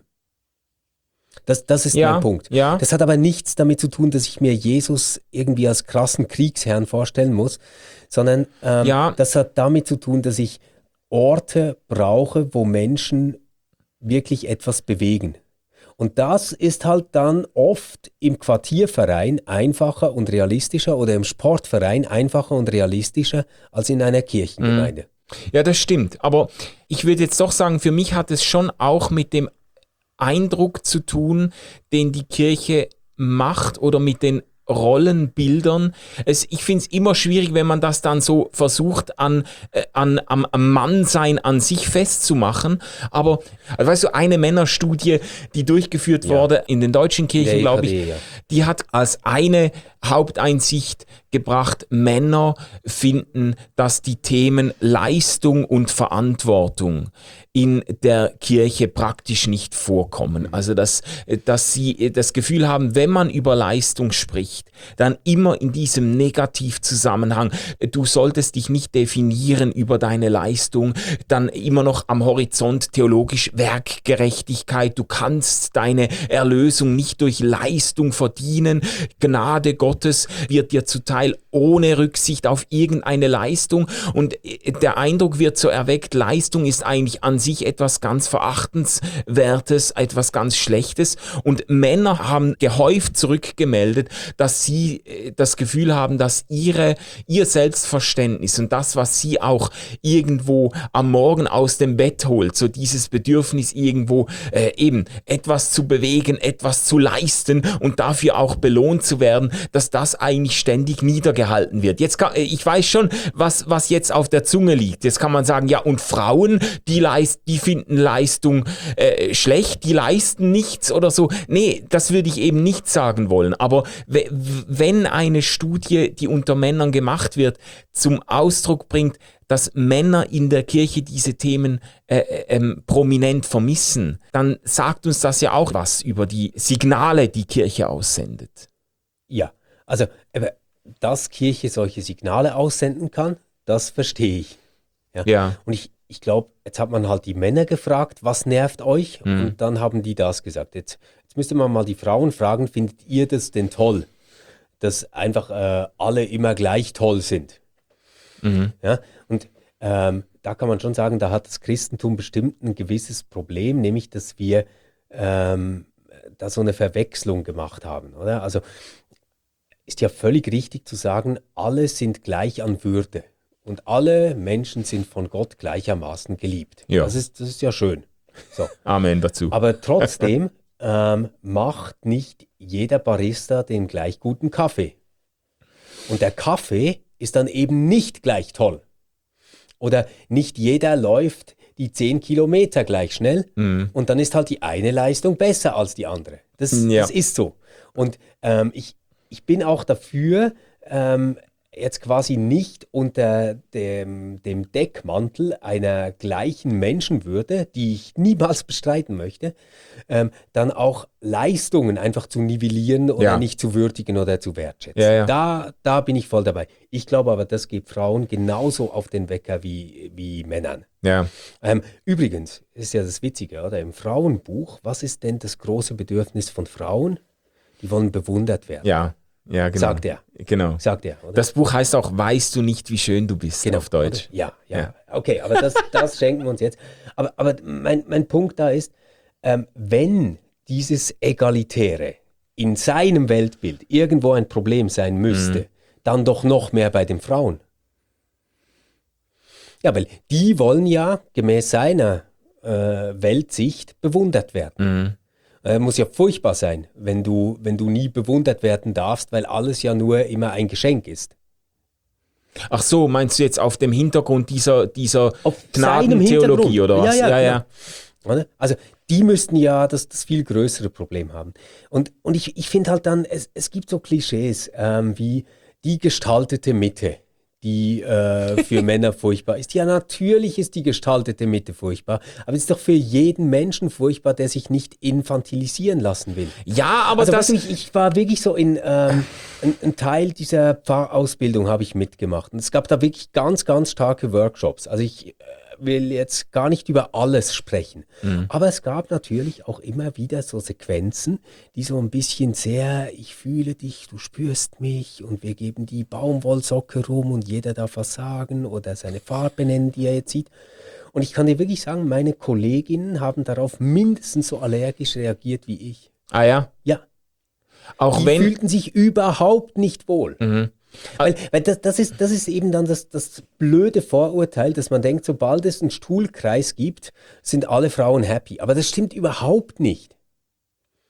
Das, das ist Ja, mein Punkt. ja. Das hat aber nichts damit zu tun, dass ich mir Jesus irgendwie als krassen Kriegsherrn vorstellen muss, sondern ähm, Ja. das hat damit zu tun, dass ich Orte brauche, wo Menschen wirklich etwas bewegen. Und das ist halt dann oft im Quartierverein einfacher und realistischer oder im Sportverein einfacher und realistischer als in einer Kirchengemeinde. Ja, das stimmt. Aber ich würde jetzt doch sagen, für mich hat es schon auch mit dem Eindruck zu tun, den die Kirche macht oder mit den Rollenbildern. Es, ich finde es immer schwierig, wenn man das dann so versucht, an, äh, an, am, am Mannsein an sich festzumachen. Aber, also weißt du, eine Männerstudie, die durchgeführt Ja. wurde in den deutschen Kirchen, Der glaube ich, E K D, ja. die hat als eine Haupteinsicht gebracht, Männer finden, dass die Themen Leistung und Verantwortung in der Kirche praktisch nicht vorkommen. Also, dass, dass sie das Gefühl haben, wenn man über Leistung spricht, dann immer in diesem Negativzusammenhang, du solltest dich nicht definieren über deine Leistung, dann immer noch am Horizont theologisch Werkgerechtigkeit, du kannst deine Erlösung nicht durch Leistung verdienen, Gnade Gottes wird dir zuteil ohne Rücksicht auf irgendeine Leistung und der Eindruck wird so erweckt, Leistung ist eigentlich an sich etwas ganz Verachtenswertes, etwas ganz Schlechtes und Männer haben gehäuft zurückgemeldet, dass sie das Gefühl haben, dass ihre, ihr Selbstverständnis und das, was sie auch irgendwo am Morgen aus dem Bett holt, so dieses Bedürfnis irgendwo äh, eben etwas zu bewegen, etwas zu leisten und dafür auch belohnt zu werden, dass das eigentlich ständig niedergehalten wird. Jetzt kann, ich weiß schon, was, was jetzt auf der Zunge liegt. Jetzt kann man sagen, ja und Frauen, die, leist, die finden Leistung äh, schlecht, die leisten nichts oder so. Nee, das würde ich eben nicht sagen wollen. Aber w- wenn eine Studie, die unter Männern gemacht wird, zum Ausdruck bringt, dass Männer in der Kirche diese Themen äh, ähm, prominent vermissen, dann sagt uns das ja auch was über die Signale, die Kirche aussendet. Ja, also aber dass Kirche solche Signale aussenden kann, das verstehe ich. Ja. Ja. Und ich, ich glaube, jetzt hat man halt die Männer gefragt, was nervt euch? Mhm. Und dann haben die das gesagt. Jetzt, jetzt müsste man mal die Frauen fragen, findet ihr das denn toll, dass einfach äh, alle immer gleich toll sind? Mhm. Ja? Und ähm, da kann man schon sagen, da hat das Christentum bestimmt ein gewisses Problem, nämlich, dass wir ähm, da so eine Verwechslung gemacht haben, oder? Also ist ja völlig richtig zu sagen, alle sind gleich an Würde und alle Menschen sind von Gott gleichermaßen geliebt. Ja. Das ist, das ist ja schön. So. Amen dazu. Aber trotzdem ähm, macht nicht jeder Barista den gleich guten Kaffee. Und der Kaffee ist dann eben nicht gleich toll. Oder nicht jeder läuft die zehn Kilometer gleich schnell Mhm. und dann ist halt die eine Leistung besser als die andere. Das, Ja. das ist so. Und ähm, ich, ich bin auch dafür, ähm, jetzt quasi nicht unter dem, dem Deckmantel einer gleichen Menschenwürde, die ich niemals bestreiten möchte, ähm, dann auch Leistungen einfach zu nivellieren oder Ja. nicht zu würdigen oder zu wertschätzen. Ja, ja. Da, da bin ich voll dabei. Ich glaube aber, das geht Frauen genauso auf den Wecker wie, wie Männern. Ja. Ähm, übrigens, ist ja das Witzige, oder? Im Frauenbuch, was ist denn das große Bedürfnis von Frauen? Die wollen bewundert werden, Ja. Ja, genau. sagt er. Genau. Sagt er, oder? Das Buch heißt auch Weißt du nicht, wie schön du bist Genau, auf Deutsch. oder? Ja, ja, Ja. Okay, aber das, das schenken wir uns jetzt. Aber, aber mein, mein Punkt da ist, ähm, wenn dieses Egalitäre in seinem Weltbild irgendwo ein Problem sein müsste, Mhm. dann doch noch mehr bei den Frauen. Ja, weil die wollen ja gemäß seiner äh, Weltsicht bewundert werden. Mhm. Äh, muss ja furchtbar sein, wenn du, wenn du nie bewundert werden darfst, weil alles ja nur immer ein Geschenk ist. Ach so, meinst du jetzt auf dem Hintergrund dieser, dieser Auf seinem Gnadentheologie Hintergrund. oder was? Ja, ja, ja. Oder? Also die müssten ja das, das viel größere Problem haben. Und, und ich, ich finde halt dann, es, es gibt so Klischees ähm, wie die gestaltete Mitte, die äh, für Männer furchtbar ist. Ja, natürlich ist die gestaltete Mitte furchtbar, aber es ist doch für jeden Menschen furchtbar, der sich nicht infantilisieren lassen will. Ja, aber Also das... weißt du, ich, ich war wirklich so in, ähm, ein, ein Teil dieser Pfarrausbildung habe ich mitgemacht. Und es gab da wirklich ganz, ganz starke Workshops. Also ich äh, will jetzt gar nicht über alles sprechen. Mhm. Aber es gab natürlich auch immer wieder so Sequenzen, die so ein bisschen sehr, ich fühle dich, du spürst mich und wir geben die Baumwollsocke rum und jeder darf was sagen oder seine Farbe nennen, die er jetzt sieht. Und ich kann dir wirklich sagen, meine Kolleginnen haben darauf mindestens so allergisch reagiert wie ich. Ah ja? Ja, Auch die wenn... fühlten sich überhaupt nicht wohl. Mhm. Weil, weil das, das, ist, das ist eben dann das, das blöde Vorurteil, dass man denkt, sobald es einen Stuhlkreis gibt, sind alle Frauen happy. Aber das stimmt überhaupt nicht.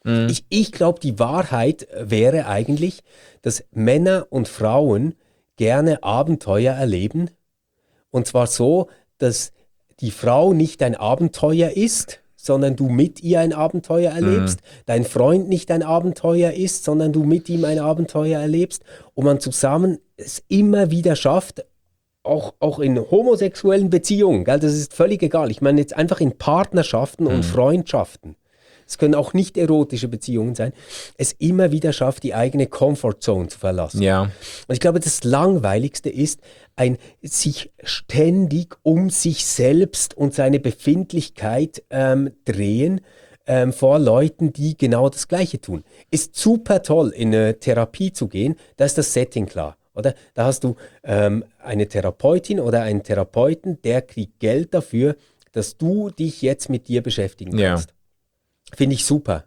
Mhm. Ich, ich glaube, die Wahrheit wäre eigentlich, dass Männer und Frauen gerne Abenteuer erleben. Und zwar so, dass die Frau nicht ein Abenteuer ist, sondern du mit ihr ein Abenteuer erlebst. Mhm. Dein Freund nicht ein Abenteuer ist, sondern du mit ihm ein Abenteuer erlebst. Und man zusammen es immer wieder schafft, auch, auch in homosexuellen Beziehungen, gell, das ist völlig egal. Ich meine jetzt einfach in Partnerschaften mhm. und Freundschaften. Es können auch nicht erotische Beziehungen sein, es immer wieder schafft, die eigene Comfortzone zu verlassen. Ja. Und ich glaube, das Langweiligste ist, ein sich ständig um sich selbst und seine Befindlichkeit ähm, drehen ähm, vor Leuten, die genau das Gleiche tun. Ist super toll, in eine Therapie zu gehen, da ist das Setting klar. Oder? Da hast du ähm, eine Therapeutin oder einen Therapeuten, der kriegt Geld dafür, dass du dich jetzt mit dir beschäftigen kannst. Ja. Finde ich super.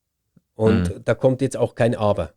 Und mhm. da kommt jetzt auch kein Aber.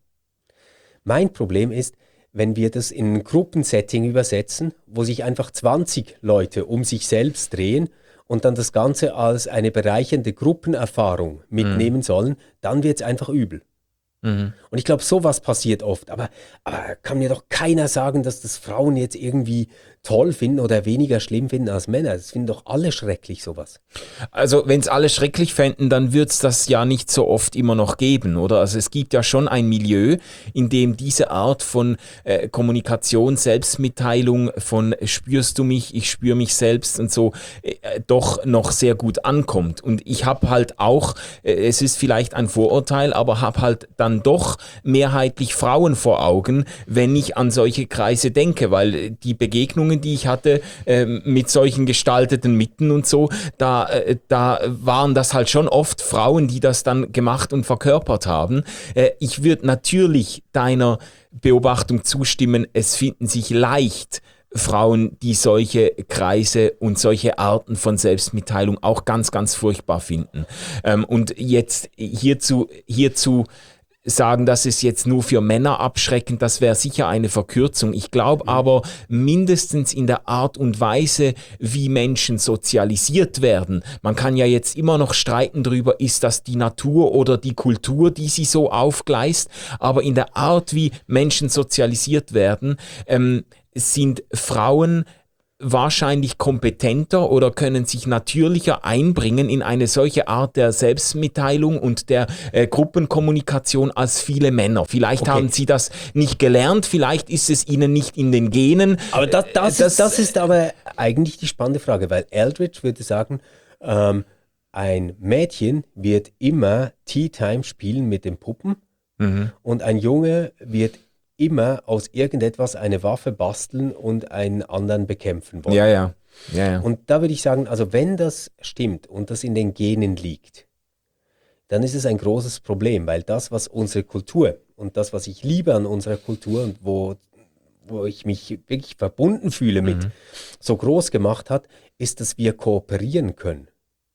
Mein Problem ist, wenn wir das in ein Gruppensetting übersetzen, wo sich einfach zwanzig Leute um sich selbst drehen und dann das Ganze als eine bereichernde Gruppenerfahrung mitnehmen mhm. sollen, dann wird es einfach übel. Mhm. Und ich glaube, sowas passiert oft. Aber, aber kann mir doch keiner sagen, dass das Frauen jetzt irgendwie toll finden oder weniger schlimm finden als Männer. Das finden doch alle schrecklich, sowas. Also wenn es alle schrecklich fänden, dann wird es das ja nicht so oft immer noch geben, oder? Also es gibt ja schon ein Milieu, in dem diese Art von äh, Kommunikation, Selbstmitteilung, von spürst du mich, ich spüre mich selbst und so, äh, doch noch sehr gut ankommt. Und ich habe halt auch, äh, es ist vielleicht ein Vorurteil, aber habe halt dann doch mehrheitlich Frauen vor Augen, wenn ich an solche Kreise denke, weil die Begegnungen, die ich hatte äh, mit solchen gestalteten Mitten und so, da, äh, da waren das halt schon oft Frauen, die das dann gemacht und verkörpert haben. Äh, ich würde natürlich deiner Beobachtung zustimmen, es finden sich leicht Frauen, die solche Kreise und solche Arten von Selbstmitteilung auch ganz, ganz furchtbar finden. Ähm, und jetzt hierzu, hierzu sagen, das ist jetzt nur für Männer abschreckend, das wäre sicher eine Verkürzung. Ich glaube aber, mindestens in der Art und Weise, wie Menschen sozialisiert werden. Man kann ja jetzt immer noch streiten darüber, ist das die Natur oder die Kultur, die sie so aufgleist. Aber in der Art, wie Menschen sozialisiert werden, ähm, sind Frauen wahrscheinlich kompetenter oder können sich natürlicher einbringen in eine solche Art der Selbstmitteilung und der äh, Gruppenkommunikation als viele Männer. Vielleicht okay. haben sie das nicht gelernt, vielleicht ist es ihnen nicht in den Genen. Aber das, das, das, ist, das ist aber eigentlich die spannende Frage, weil Eldridge würde sagen, ähm, ein Mädchen wird immer Tea Time spielen mit den Puppen mhm. und ein Junge wird immer aus irgendetwas eine Waffe basteln und einen anderen bekämpfen wollen. Ja, ja. ja, ja. Und da würde ich sagen, also wenn das stimmt und das in den Genen liegt, dann ist es ein großes Problem, weil das, was unsere Kultur und das, was ich liebe an unserer Kultur und wo, wo ich mich wirklich verbunden fühle mit, mhm. so groß gemacht hat, ist, dass wir kooperieren können.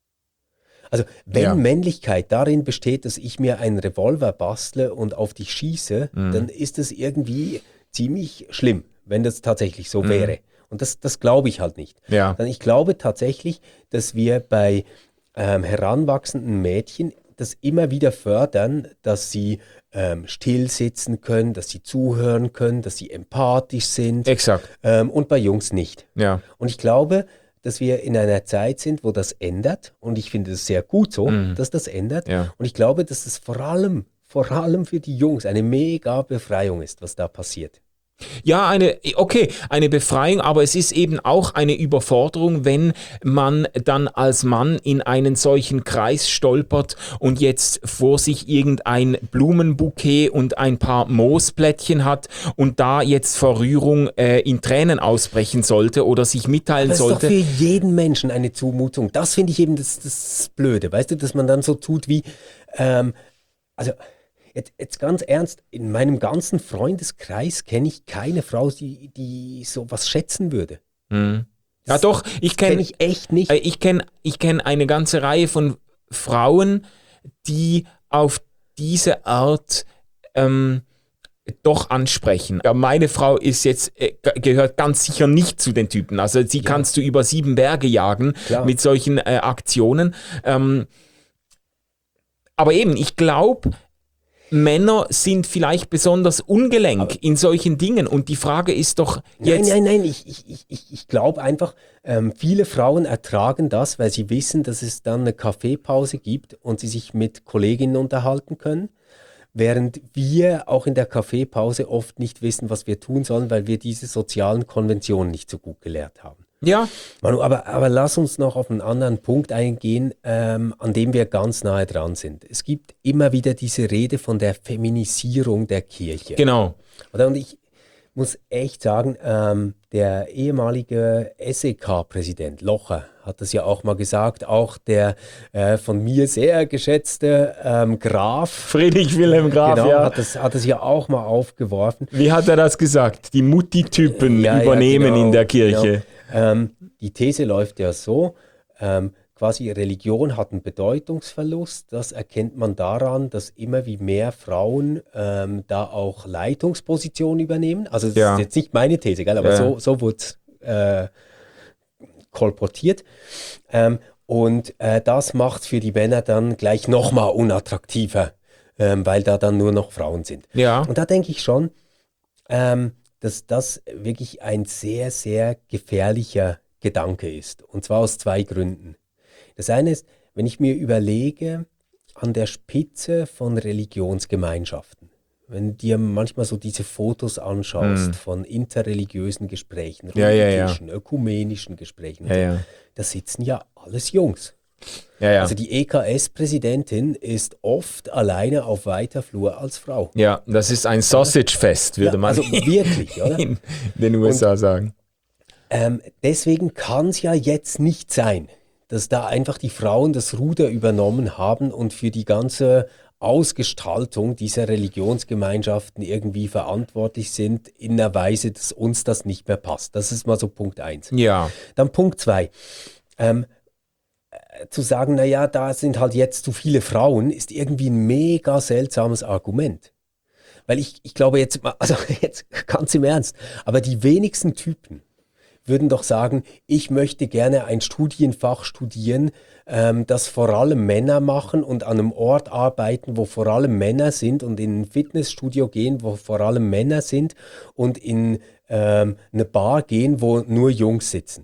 Also wenn ja. Männlichkeit darin besteht, dass ich mir einen Revolver bastle und auf dich schieße, mhm. dann ist das irgendwie ziemlich schlimm, wenn das tatsächlich so mhm. wäre. Und das, das glaube ich halt nicht. Ja. Denn ich glaube tatsächlich, dass wir bei ähm, heranwachsenden Mädchen das immer wieder fördern, dass sie ähm, still sitzen können, dass sie zuhören können, dass sie empathisch sind. Exakt. Ähm, und bei Jungs nicht. Ja. Und ich glaube, dass wir in einer Zeit sind, wo das ändert. Und ich finde es sehr gut so, mhm. dass das ändert. Ja. Und ich glaube, dass es vor allem, vor allem für die Jungs eine mega Befreiung ist, was da passiert. Ja, eine, okay, eine Befreiung, aber es ist eben auch eine Überforderung, wenn man dann als Mann in einen solchen Kreis stolpert und jetzt vor sich irgendein Blumenbouquet und ein paar Moosplättchen hat und da jetzt vor Rührung äh, in Tränen ausbrechen sollte oder sich mitteilen das sollte. Das ist doch für jeden Menschen eine Zumutung. Das finde ich eben das, das Blöde, weißt du, dass man dann so tut wie, ähm, also... Jetzt, jetzt ganz ernst, in meinem ganzen Freundeskreis kenne ich keine Frau, die, die sowas schätzen würde. Hm. Ja das, doch, ich kenne kenn ich echt nicht. Ich kenne ich kenn eine ganze Reihe von Frauen, die auf diese Art ähm, doch ansprechen. Ja, meine Frau ist jetzt äh, gehört ganz sicher nicht zu den Typen. Also sie ja. kannst du über sieben Berge jagen Klar. mit solchen äh, Aktionen. Ähm, aber eben, ich glaube, Männer sind vielleicht besonders ungelenk aber in solchen Dingen. Und die Frage ist doch jetzt... Nein, nein, nein, ich, ich, ich, ich glaube einfach, ähm, viele Frauen ertragen das, weil sie wissen, dass es dann eine Kaffeepause gibt und sie sich mit Kolleginnen unterhalten können. Während wir auch in der Kaffeepause oft nicht wissen, was wir tun sollen, weil wir diese sozialen Konventionen nicht so gut gelehrt haben. Ja. Manu, aber, aber lass uns noch auf einen anderen Punkt eingehen, ähm, an dem wir ganz nahe dran sind. Es gibt immer wieder diese Rede von der Feminisierung der Kirche. Genau. Oder? Und ich muss echt sagen, ähm, der ehemalige S E K-Präsident Locher hat das ja auch mal gesagt, auch der äh, von mir sehr geschätzte ähm, Graf. Friedrich Wilhelm Graf, genau, ja. hat das, hat das ja auch mal aufgeworfen. Wie hat er das gesagt? Die Mutti-Typen Ja, übernehmen ja, genau, in der Kirche. Genau. Ähm, die These läuft ja so, ähm, quasi Religion hat einen Bedeutungsverlust. Das erkennt man daran, dass immer wie mehr Frauen ähm, da auch Leitungspositionen übernehmen. Also das Ja. ist jetzt nicht meine These, gell? aber Ja. so, so wurde es äh, kolportiert. Ähm, und äh, das macht es für die Männer dann gleich nochmal unattraktiver, ähm, weil da dann nur noch Frauen sind. Ja. Und da denke ich schon, ähm, dass das wirklich ein sehr, sehr gefährlicher Gedanke ist. Und zwar aus zwei Gründen. Das eine ist, wenn ich mir überlege, an der Spitze von Religionsgemeinschaften, wenn du dir manchmal so diese Fotos anschaust Mm. von interreligiösen Gesprächen, Ja, ja, ja. Tischen, ökumenischen Gesprächen, Ja, ja. da sitzen ja alles Jungs. Ja, ja. Also die E K S-Präsidentin ist oft alleine auf weiter Flur als Frau. Ja, das ist ein Sausage-Fest, würde Ja, man also wirklich, oder? in den U S A sagen. Ähm, deswegen kann es ja jetzt nicht sein, dass da einfach die Frauen das Ruder übernommen haben und für die ganze Ausgestaltung dieser Religionsgemeinschaften irgendwie verantwortlich sind in einer Weise, dass uns das nicht mehr passt. Das ist mal so Punkt eins. Ja. Dann Punkt zwei. Ähm, äh, zu sagen, naja, da sind halt jetzt zu viele Frauen, ist irgendwie ein mega seltsames Argument. Weil ich, ich glaube jetzt, mal- also jetzt ganz im Ernst, aber die wenigsten Typen würden doch sagen, ich möchte gerne ein Studienfach studieren, ähm, das vor allem Männer machen und an einem Ort arbeiten, wo vor allem Männer sind und in ein Fitnessstudio gehen, wo vor allem Männer sind und in ähm, eine Bar gehen, wo nur Jungs sitzen.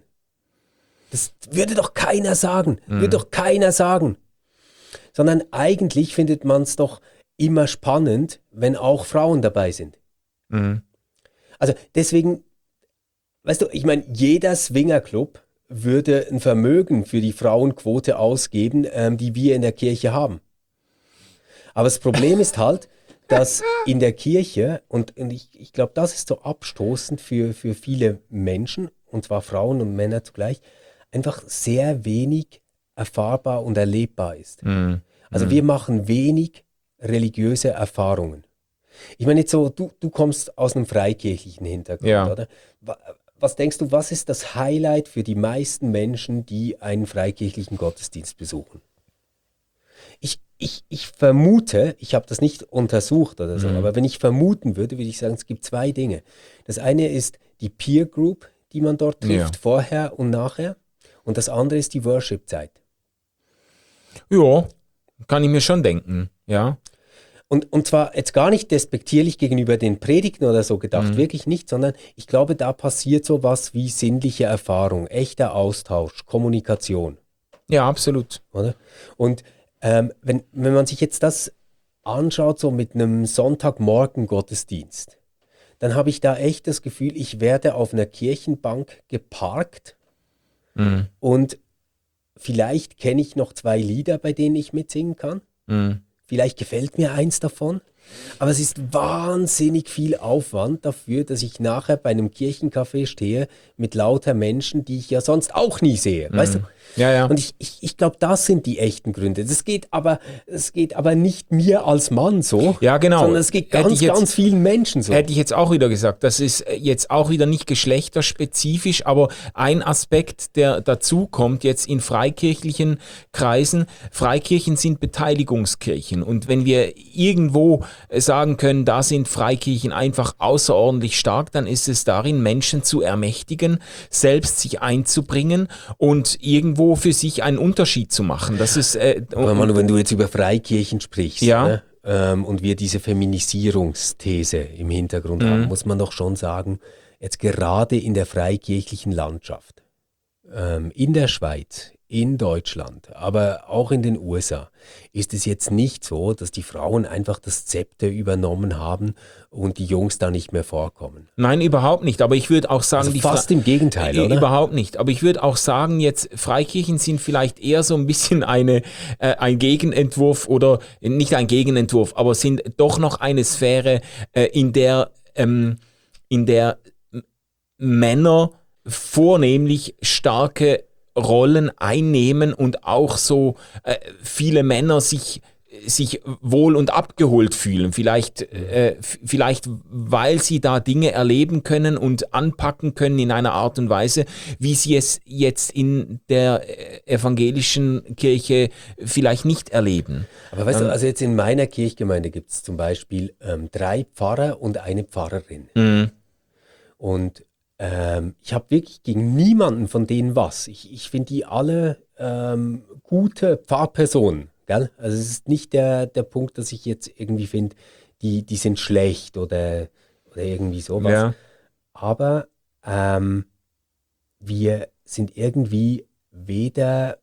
Das würde doch keiner sagen, würde doch keiner sagen. Sondern eigentlich findet man es doch immer spannend, wenn auch Frauen dabei sind. Mhm. Also deswegen, weißt du, ich meine, jeder Swingerclub würde ein Vermögen für die Frauenquote ausgeben, ähm, die wir in der Kirche haben. Aber das Problem ist halt, dass in der Kirche, und, und ich, ich glaube, das ist so abstoßend für, für viele Menschen, und zwar Frauen und Männer zugleich, einfach sehr wenig erfahrbar und erlebbar ist. Mhm. Also wir machen wenig religiöse Erfahrungen. Ich meine jetzt so, du, du kommst aus einem freikirchlichen Hintergrund, Ja. oder? Wa- Was denkst du, was ist das Highlight für die meisten Menschen, die einen freikirchlichen Gottesdienst besuchen? Ich, ich, ich vermute, ich habe das nicht untersucht oder so, Mhm. aber wenn ich vermuten würde, würde ich sagen, es gibt zwei Dinge. Das eine ist die Peer Group, die man dort trifft, Ja. vorher und nachher. Und das andere ist die Worship-Zeit. Ja, kann ich mir schon denken. Ja. Und, und zwar jetzt gar nicht despektierlich gegenüber den Predigten oder so gedacht, Mhm. wirklich nicht, sondern ich glaube, da passiert sowas wie sinnliche Erfahrung, echter Austausch, Kommunikation, Ja, absolut. oder? Und ähm, wenn, wenn man sich jetzt das anschaut, so mit einem Sonntagmorgen-Gottesdienst, dann habe ich da echt das Gefühl, ich werde auf einer Kirchenbank geparkt Mhm. und vielleicht kenne ich noch zwei Lieder, bei denen ich mitsingen kann. Mhm. Vielleicht gefällt mir eins davon, aber es ist wahnsinnig viel Aufwand dafür, dass ich nachher bei einem Kirchencafé stehe mit lauter Menschen, die ich ja sonst auch nie sehe, weißt du? Ja, ja. Und ich, ich, ich glaube, das sind die echten Gründe. Das geht aber, es geht aber nicht mir als Mann so, Ja, genau. sondern es geht Hätte ganz, ich jetzt- ganz vielen Menschen so. Hätte ich jetzt auch wieder gesagt, das ist jetzt auch wieder nicht geschlechterspezifisch, aber ein Aspekt, der dazu kommt jetzt in freikirchlichen Kreisen, Freikirchen sind Beteiligungskirchen und wenn wir irgendwo äh, sagen können, da sind Freikirchen einfach außerordentlich stark, dann ist es darin, Menschen zu ermächtigen, selbst sich einzubringen und irgendwo für sich einen Unterschied zu machen. Das ist, äh, Aber Manu, wenn du jetzt über Freikirchen sprichst, ja. ne, ähm, und wir diese Feminisierungsthese im Hintergrund Mhm. haben, muss man doch schon sagen, jetzt gerade in der freikirchlichen Landschaft, ähm, in der Schweiz, in Deutschland, aber auch in den U S A, ist es jetzt nicht so, dass die Frauen einfach das Zepter übernommen haben und die Jungs da nicht mehr vorkommen. Nein, überhaupt nicht. Aber ich würde auch sagen, Also die fast Fra- im Gegenteil, Äh, oder? Überhaupt nicht. Aber ich würde auch sagen, jetzt Freikirchen sind vielleicht eher so ein bisschen eine, äh, ein Gegenentwurf oder nicht ein Gegenentwurf, aber sind doch noch eine Sphäre, äh, in der, ähm, in der M- Männer vornehmlich starke Rollen einnehmen und auch so äh, viele Männer sich sich wohl und abgeholt fühlen. Vielleicht, äh, f- vielleicht, weil sie da Dinge erleben können und anpacken können in einer Art und Weise, wie sie es jetzt in der äh, evangelischen Kirche vielleicht nicht erleben. Aber weißt du, Ähm, also jetzt in meiner Kirchgemeinde gibt es zum Beispiel ähm, drei Pfarrer und eine Pfarrerin. Mhm. Und ähm, ich habe wirklich gegen niemanden von denen was. Ich, ich finde die alle ähm, gute Pfarrpersonen. Gell? Also es ist nicht der, der Punkt, dass ich jetzt irgendwie finde, die, die sind schlecht oder, oder irgendwie sowas. Ja. Aber ähm, wir sind irgendwie weder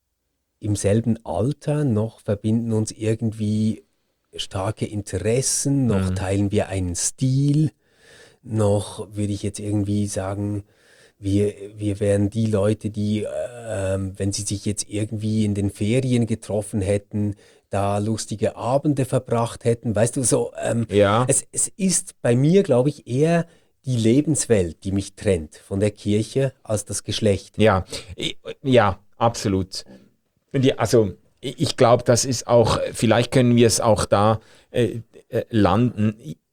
im selben Alter, noch verbinden uns irgendwie starke Interessen, noch Mhm. teilen wir einen Stil, noch würde ich jetzt irgendwie sagen, wir, wir wären die Leute, die, ähm, wenn sie sich jetzt irgendwie in den Ferien getroffen hätten, da lustige Abende verbracht hätten. Weißt du, so, ähm, Ja. es, es ist bei mir, glaube ich, eher die Lebenswelt, die mich trennt von der Kirche, als das Geschlecht. Ja, I- ja, absolut. Und ja, also ich ich glaube, das ist auch, vielleicht können wir es auch da äh, äh, landen.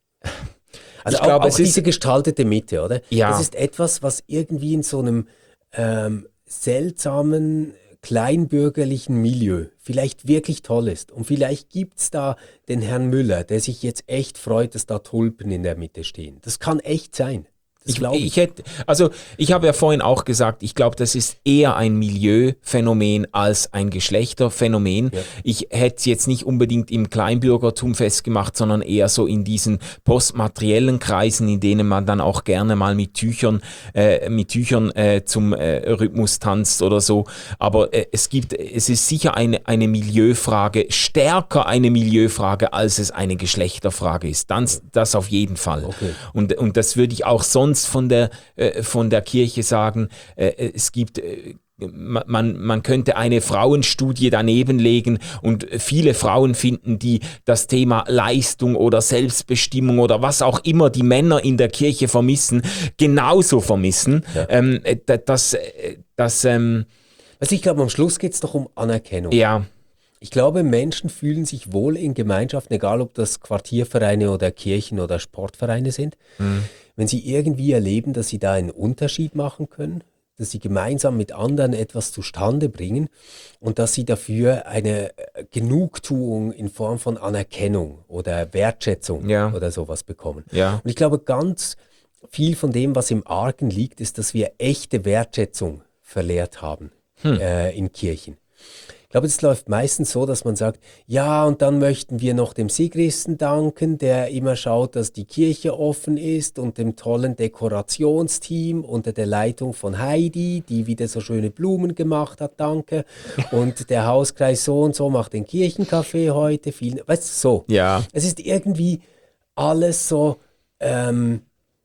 Also Ich glaube, auch, es auch ist- diese gestaltete Mitte, oder? Ja. Das ist etwas, was irgendwie in so einem ähm, seltsamen, kleinbürgerlichen Milieu vielleicht wirklich toll ist. Und vielleicht gibt es da den Herrn Müller, der sich jetzt echt freut, dass da Tulpen in der Mitte stehen. Das kann echt sein. Das Ich, glaube ich. ich hätte, also ich habe ja vorhin auch gesagt, ich glaube, das ist eher ein Milieuphänomen als ein Geschlechterphänomen. Ja. Ich hätte es jetzt nicht unbedingt im Kleinbürgertum festgemacht, sondern eher so in diesen postmateriellen Kreisen, in denen man dann auch gerne mal mit Tüchern, äh, mit Tüchern äh, zum äh, Rhythmus tanzt oder so. Aber äh, es gibt, es ist sicher eine, eine Milieufrage, stärker eine Milieufrage, als es eine Geschlechterfrage ist. Das, das auf jeden Fall. Okay. Und, und das würde ich auch sonst von der, äh, von der Kirche sagen. Äh, es gibt, äh, man, man könnte eine Frauenstudie daneben legen und viele Frauen finden, die das Thema Leistung oder Selbstbestimmung oder was auch immer die Männer in der Kirche vermissen, genauso vermissen. Ja. Ähm, äh, da- das, äh, das, ähm, Also ich glaube, am Schluss geht es doch um Anerkennung. ja, Ich glaube, Menschen fühlen sich wohl in Gemeinschaften, egal ob das Quartiervereine oder Kirchen oder Sportvereine sind, wenn sie irgendwie erleben, dass sie da einen Unterschied machen können, dass sie gemeinsam mit anderen etwas zustande bringen und dass sie dafür eine äh, Genugtuung in Form von Anerkennung oder Wertschätzung Ja. oder sowas bekommen. ja, Und ich glaube, ganz viel von dem, was im Argen liegt, ist, dass wir echte Wertschätzung verlehrt haben äh, in Kirchen. Ich glaube, es läuft meistens so, dass man sagt, ja, und dann möchten wir noch dem Sigristen danken, der immer schaut, dass die Kirche offen ist, und dem tollen Dekorationsteam unter der Leitung von Heidi, die wieder so schöne Blumen gemacht hat, danke. Und der Hauskreis so und so macht den Kirchenkaffee heute. Vielen, weißt du, so. ja, Es ist irgendwie alles so ähm,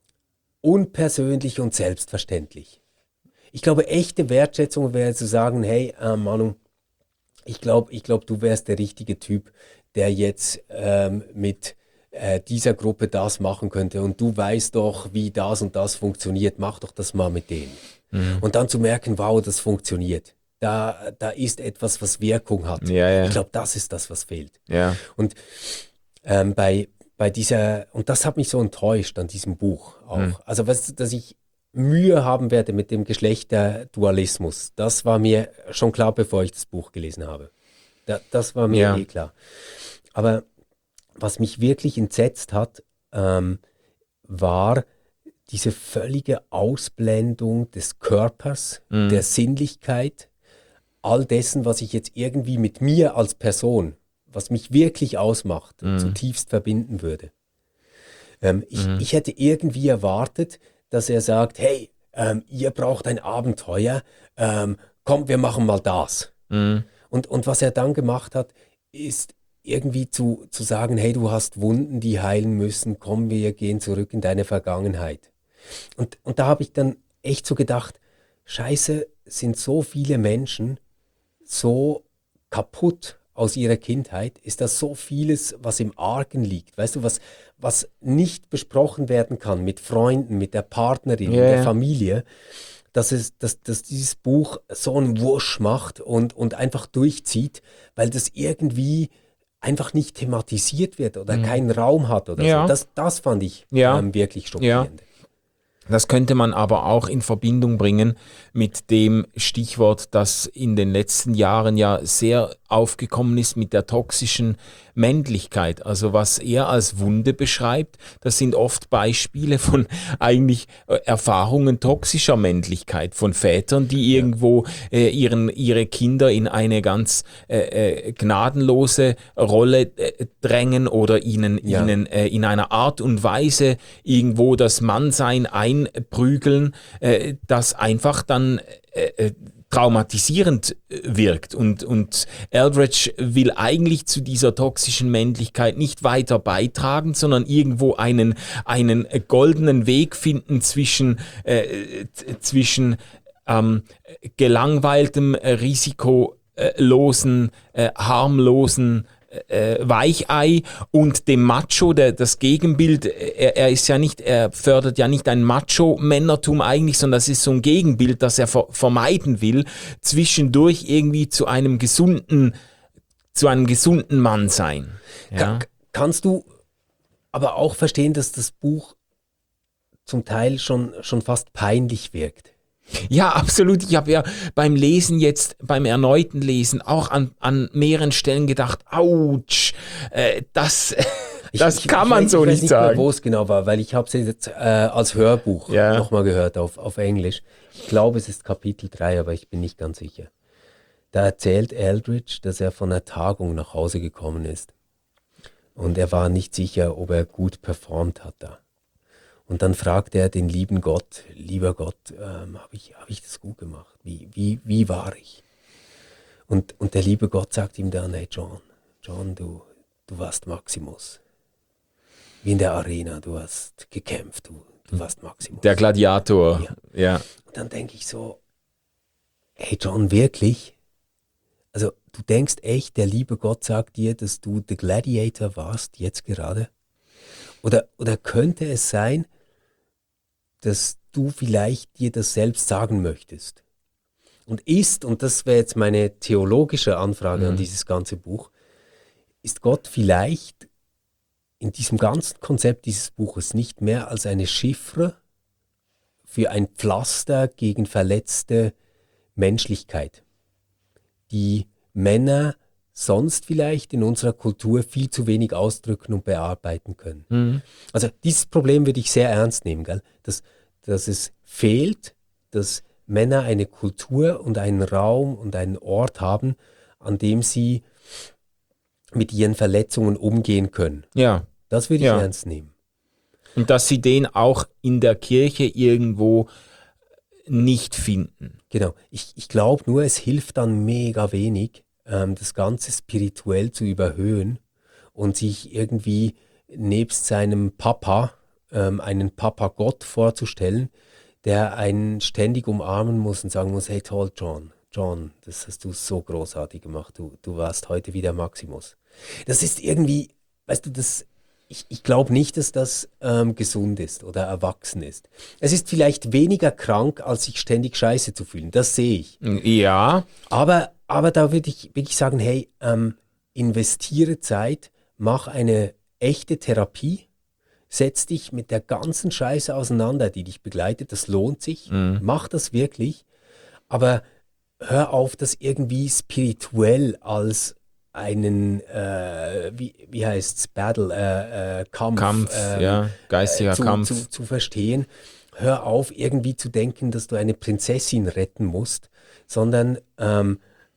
unpersönlich und selbstverständlich. Ich glaube, echte Wertschätzung wäre zu sagen, hey, äh, Manu, ich glaube, ich glaub, du wärst der richtige Typ, der jetzt ähm, mit äh, dieser Gruppe das machen könnte, und du weißt doch, wie das und das funktioniert, mach doch das mal mit denen. Und dann zu merken, wow, das funktioniert. Da, da ist etwas, was Wirkung hat. Ja, ja. Ich glaube, das ist das, was fehlt. ja, Und ähm, bei, bei dieser, und das hat mich so enttäuscht an diesem Buch auch. Hm. Also, was, dass ich Mühe haben werde mit dem Geschlechterdualismus, das war mir schon klar, bevor ich das Buch gelesen habe. Da, das war mir Ja. eh klar. Aber was mich wirklich entsetzt hat, ähm, war diese völlige Ausblendung des Körpers, Mhm. der Sinnlichkeit, all dessen, was ich jetzt irgendwie mit mir als Person, was mich wirklich ausmacht, Mhm. zutiefst verbinden würde. Ähm, ich, Mhm. ich hätte irgendwie erwartet, dass er sagt, hey, ähm, ihr braucht ein Abenteuer, ähm, komm, wir machen mal das. Mhm. Und, und was er dann gemacht hat, ist irgendwie zu, zu sagen, hey, du hast Wunden, die heilen müssen, komm, wir gehen zurück in deine Vergangenheit. Und, und da habe ich dann echt so gedacht, scheiße, sind so viele Menschen so kaputt aus ihrer Kindheit, ist das so vieles, was im Argen liegt, weißt du, was, was nicht besprochen werden kann mit Freunden, mit der Partnerin, Ja, der ja. Familie, dass, es, dass, dass dieses Buch so einen Wusch macht und, und einfach durchzieht, weil das irgendwie einfach nicht thematisiert wird oder keinen Raum hat oder Ja. so. Das, das fand ich Ja. ähm, wirklich schockierend. Das könnte man aber auch in Verbindung bringen mit dem Stichwort, das in den letzten Jahren ja sehr aufgekommen ist, mit der toxischen Männlichkeit. Also was er als Wunde beschreibt, das sind oft Beispiele von eigentlich äh, Erfahrungen toxischer Männlichkeit, von Vätern, die irgendwo äh, ihren, ihre Kinder in eine ganz äh, äh, gnadenlose Rolle äh, drängen oder ihnen, Ja. ihnen äh, in einer Art und Weise irgendwo das Mannsein einprügeln, äh, das einfach dann äh, äh, traumatisierend äh, wirkt. Und, und Eldredge will eigentlich zu dieser toxischen Männlichkeit nicht weiter beitragen, sondern irgendwo einen, einen äh, goldenen Weg finden zwischen, äh, z- zwischen ähm, gelangweiltem, äh, risikolosen, äh, harmlosen äh, Weichei und dem Macho, der, das Gegenbild, er, er ist ja nicht, er fördert ja nicht ein Macho-Männertum eigentlich, sondern das ist so ein Gegenbild, das er ver- vermeiden will, zwischendurch irgendwie zu einem gesunden, zu einem gesunden Mann sein. Ja. Ka- kannst du aber auch verstehen, dass das Buch zum Teil schon, schon fast peinlich wirkt? Ja, absolut. Ich habe ja beim Lesen jetzt, beim erneuten Lesen auch an, an mehreren Stellen gedacht, ouch, äh, das, das Ich- ich- kann ich man weiß, so ich weiß nicht nicht mehr, sagen. wo es genau war, weil ich habe es jetzt äh, als Hörbuch Ja. nochmal gehört auf, auf Englisch. Ich glaube, es ist Kapitel drei, aber ich bin nicht ganz sicher. Da erzählt Eldridge, dass er von einer Tagung nach Hause gekommen ist. Und er war nicht sicher, ob er gut performt hat da. Und dann fragt er den lieben Gott, lieber Gott, ähm, habe ich, hab ich das gut gemacht? Wie, wie, wie war ich? Und, und der liebe Gott sagt ihm dann, hey John, John, du, du warst Maximus. Wie in der Arena, du hast gekämpft, du, du warst Maximus. Der Gladiator. Ja. Und dann denke ich so, hey John, wirklich? Also du denkst echt, der liebe Gott sagt dir, dass du der Gladiator warst, jetzt gerade? Oder, oder könnte es sein, dass du vielleicht dir das selbst sagen möchtest? Und ist, und das wäre jetzt meine theologische Anfrage an dieses ganze Buch, ist Gott vielleicht in diesem ganzen Konzept dieses Buches nicht mehr als eine Chiffre für ein Pflaster gegen verletzte Menschlichkeit, die Männer sonst vielleicht in unserer Kultur viel zu wenig ausdrücken und bearbeiten können. Mhm. Also dieses Problem würde ich sehr ernst nehmen, gell? Dass, dass es fehlt, dass Männer eine Kultur und einen Raum und einen Ort haben, an dem sie mit ihren Verletzungen umgehen können. Ja. Das würde ich Ja. ernst nehmen. Und dass sie den auch in der Kirche irgendwo nicht finden. Genau. Ich, ich glaube nur, es hilft dann mega wenig, ähm, das Ganze spirituell zu überhöhen und sich irgendwie nebst seinem Papa, ähm, einen Papa-Gott vorzustellen, der einen ständig umarmen muss und sagen muss, hey toll, John, John, das hast du so großartig gemacht, du, du warst heute wieder Maximus. Das ist irgendwie, weißt du, das, ich, ich glaube nicht, dass das ähm, gesund ist oder erwachsen ist. Es ist vielleicht weniger krank, als sich ständig scheiße zu fühlen, das sehe ich. Ja. Aber, aber da würde ich wirklich sagen, hey, ähm, investiere Zeit, mach eine echte Therapie, setz dich mit der ganzen Scheiße auseinander, die dich begleitet, das lohnt sich, mach das wirklich, aber hör auf, das irgendwie spirituell als einen, äh, wie, wie heißt es, Battle, äh, äh, Kampf, Kampf, ähm, ja, geistiger äh, zu, Kampf. Zu, zu verstehen. Hör auf, irgendwie zu denken, dass du eine Prinzessin retten musst, sondern ähm,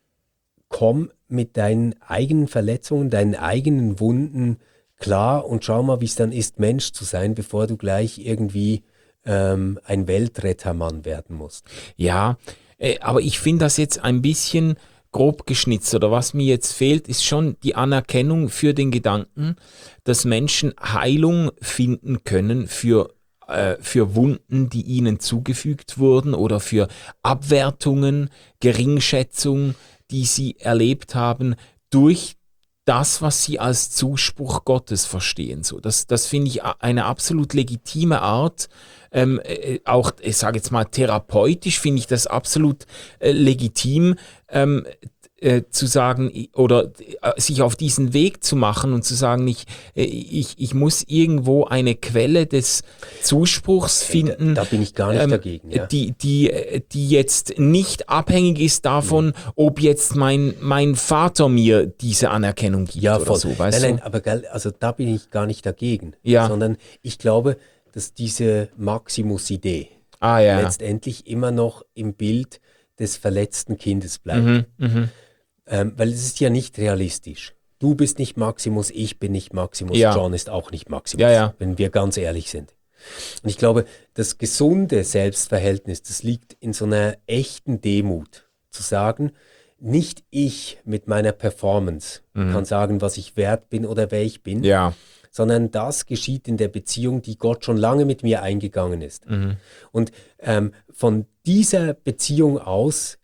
komm mit deinen eigenen Verletzungen, deinen eigenen Wunden klar und schau mal, wie es dann ist, Mensch zu sein, bevor du gleich irgendwie ähm, ein Weltrettermann werden musst. Ja, äh, aber ich finde das jetzt ein bisschen grob geschnitzt, oder was mir jetzt fehlt, ist schon die Anerkennung für den Gedanken, dass Menschen Heilung finden können für, äh, für Wunden, die ihnen zugefügt wurden oder für Abwertungen, Geringschätzung, die sie erlebt haben, durch das, was sie als Zuspruch Gottes verstehen. So, das, das finde ich eine absolut legitime Art, ähm, äh, auch, ich sage jetzt mal, therapeutisch finde ich das absolut äh, legitim, ähm, äh, zu sagen oder äh, sich auf diesen Weg zu machen und zu sagen, ich, äh, ich, ich muss irgendwo eine Quelle des Zuspruchs finden. Da, da bin ich gar nicht ähm, dagegen. Ja. Die, die, die jetzt nicht abhängig ist davon, mhm. ob jetzt mein, mein Vater mir diese Anerkennung gibt ja, oder voll. so. Weißt nein, du? nein, aber gell, also da bin ich gar nicht dagegen. Ja. Sondern ich glaube, dass diese Maximus-Idee ah, ja. letztendlich immer noch im Bild des verletzten Kindes bleibt. Mhm, mh. ähm, weil es ist ja nicht realistisch. Du bist nicht Maximus, ich bin nicht Maximus, ja. John ist auch nicht Maximus, ja, ja. wenn wir ganz ehrlich sind. Und ich glaube, das gesunde Selbstverhältnis, das liegt in so einer echten Demut, zu sagen, nicht ich mit meiner Performance mhm. kann sagen, was ich wert bin oder wer ich bin, ja. sondern das geschieht in der Beziehung, die Gott schon lange mit mir eingegangen ist. Mhm. Und ähm, von dieser Beziehung aus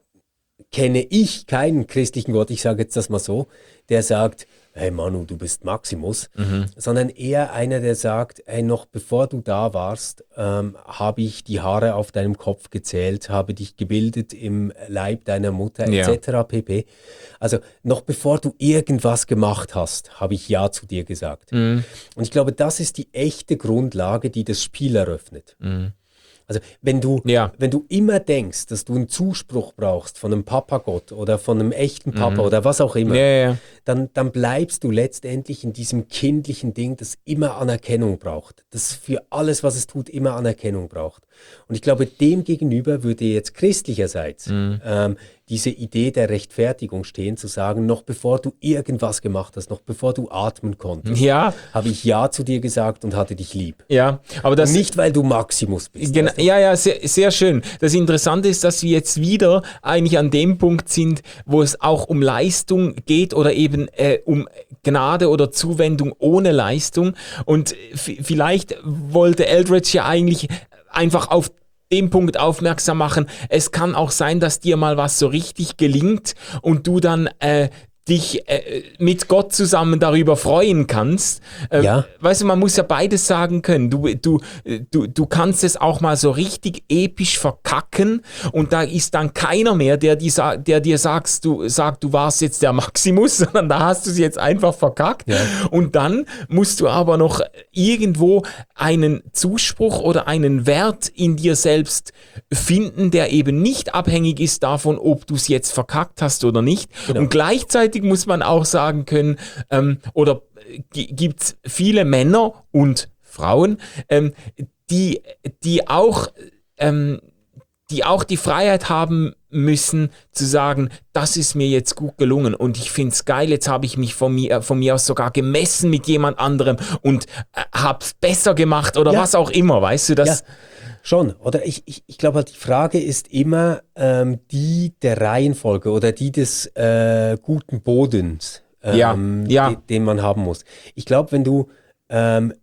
kenne ich keinen christlichen Gott, ich sage jetzt das mal so, der sagt, hey Manu, du bist Maximus, mhm. sondern eher einer, der sagt, hey, noch bevor du da warst, ähm, habe ich die Haare auf deinem Kopf gezählt, habe dich gebildet im Leib deiner Mutter, ja. et cetera pp. Also noch bevor du irgendwas gemacht hast, habe ich Ja zu dir gesagt. Mhm. Und ich glaube, das ist die echte Grundlage, die das Spiel eröffnet. Mhm. Also wenn du, ja. wenn du immer denkst, dass du einen Zuspruch brauchst von einem Papagott oder von einem echten Papa mhm. oder was auch immer, ja, ja. Dann, dann bleibst du letztendlich in diesem kindlichen Ding, das immer Anerkennung braucht, das für alles, was es tut, immer Anerkennung braucht. Und ich glaube, dem gegenüber würde jetzt christlicherseits mhm. ähm, diese Idee der Rechtfertigung stehen, zu sagen, noch bevor du irgendwas gemacht hast, noch bevor du atmen konntest, ja. habe ich Ja zu dir gesagt und hatte dich lieb. Ja, aber das und nicht, weil du Maximus bist. Genau, ja, ja, sehr, sehr schön. Das Interessante ist, dass wir jetzt wieder eigentlich an dem Punkt sind, wo es auch um Leistung geht oder eben äh, um Gnade oder Zuwendung ohne Leistung. Und f- vielleicht wollte Eldredge ja eigentlich einfach auf dem Punkt aufmerksam machen. Es kann auch sein, dass dir mal was so richtig gelingt und du dann äh, dich äh, mit Gott zusammen darüber freuen kannst. Ähm, ja. Weißt du, man muss ja beides sagen können. Du, du, du, du kannst es auch mal so richtig episch verkacken und da ist dann keiner mehr, der, die, der dir sagst, du, sagt, du warst jetzt der Maximus, sondern da hast du es jetzt einfach verkackt. Ja. Und dann musst du aber noch irgendwo einen Zuspruch oder einen Wert in dir selbst finden, der eben nicht abhängig ist davon, ob du es jetzt verkackt hast oder nicht. Genau. Und gleichzeitig muss man auch sagen können, ähm, oder g- gibt es viele Männer und Frauen, ähm, die, die, auch, ähm, die auch die Freiheit haben müssen, zu sagen, das ist mir jetzt gut gelungen und ich finde es geil, jetzt habe ich mich von mir, von mir aus sogar gemessen mit jemand anderem und äh, habe es besser gemacht oder ja. was auch immer, weißt du, das... Ja. Schon, oder? Ich, ich, ich glaube, die Frage ist immer ähm, die der Reihenfolge oder die des äh, guten Bodens, ähm, ja, ja. Den, den man haben muss. Ich glaube, wenn du ähm,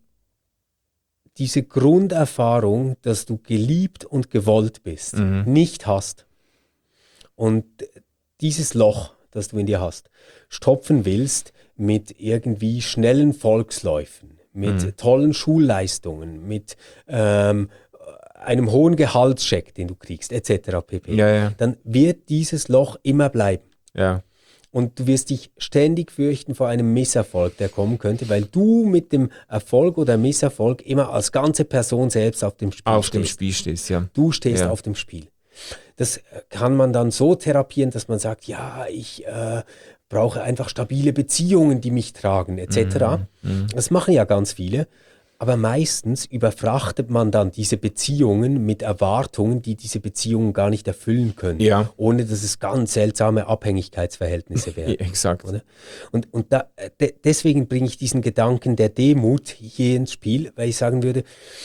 diese Grunderfahrung, dass du geliebt und gewollt bist, mhm. nicht hast und dieses Loch, das du in dir hast, stopfen willst mit irgendwie schnellen Volksläufen, mit mhm. tollen Schulleistungen, mit ähm, einem hohen Gehaltscheck, den du kriegst, et cetera pp., ja, ja. dann wird dieses Loch immer bleiben. Ja. Und du wirst dich ständig fürchten vor einem Misserfolg, der kommen könnte, weil du mit dem Erfolg oder Misserfolg immer als ganze Person selbst auf dem Spiel auf stehst. Auf dem Spiel stehst, ja. Du stehst ja. auf dem Spiel. Das kann man dann so therapieren, dass man sagt, ja, ich äh, brauche einfach stabile Beziehungen, die mich tragen, et cetera. Mhm. Das machen ja ganz viele. Aber meistens überfrachtet man dann diese Beziehungen mit Erwartungen, die diese Beziehungen gar nicht erfüllen können, ja. ohne dass es ganz seltsame Abhängigkeitsverhältnisse werden. Ja, exakt. Oder? Und, und da, de, deswegen bringe ich diesen Gedanken der Demut hier ins Spiel, weil ich sagen würde,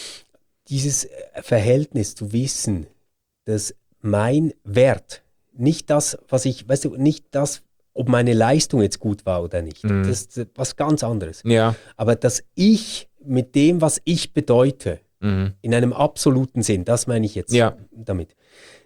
dieses Verhältnis zu wissen, dass mein Wert, nicht das, was ich, weißt du, nicht das, ob meine Leistung jetzt gut war oder nicht, mhm. das ist was ganz anderes. Ja. Aber dass ich mit dem, was ich bedeute, mhm. in einem absoluten Sinn, das meine ich jetzt ja. damit,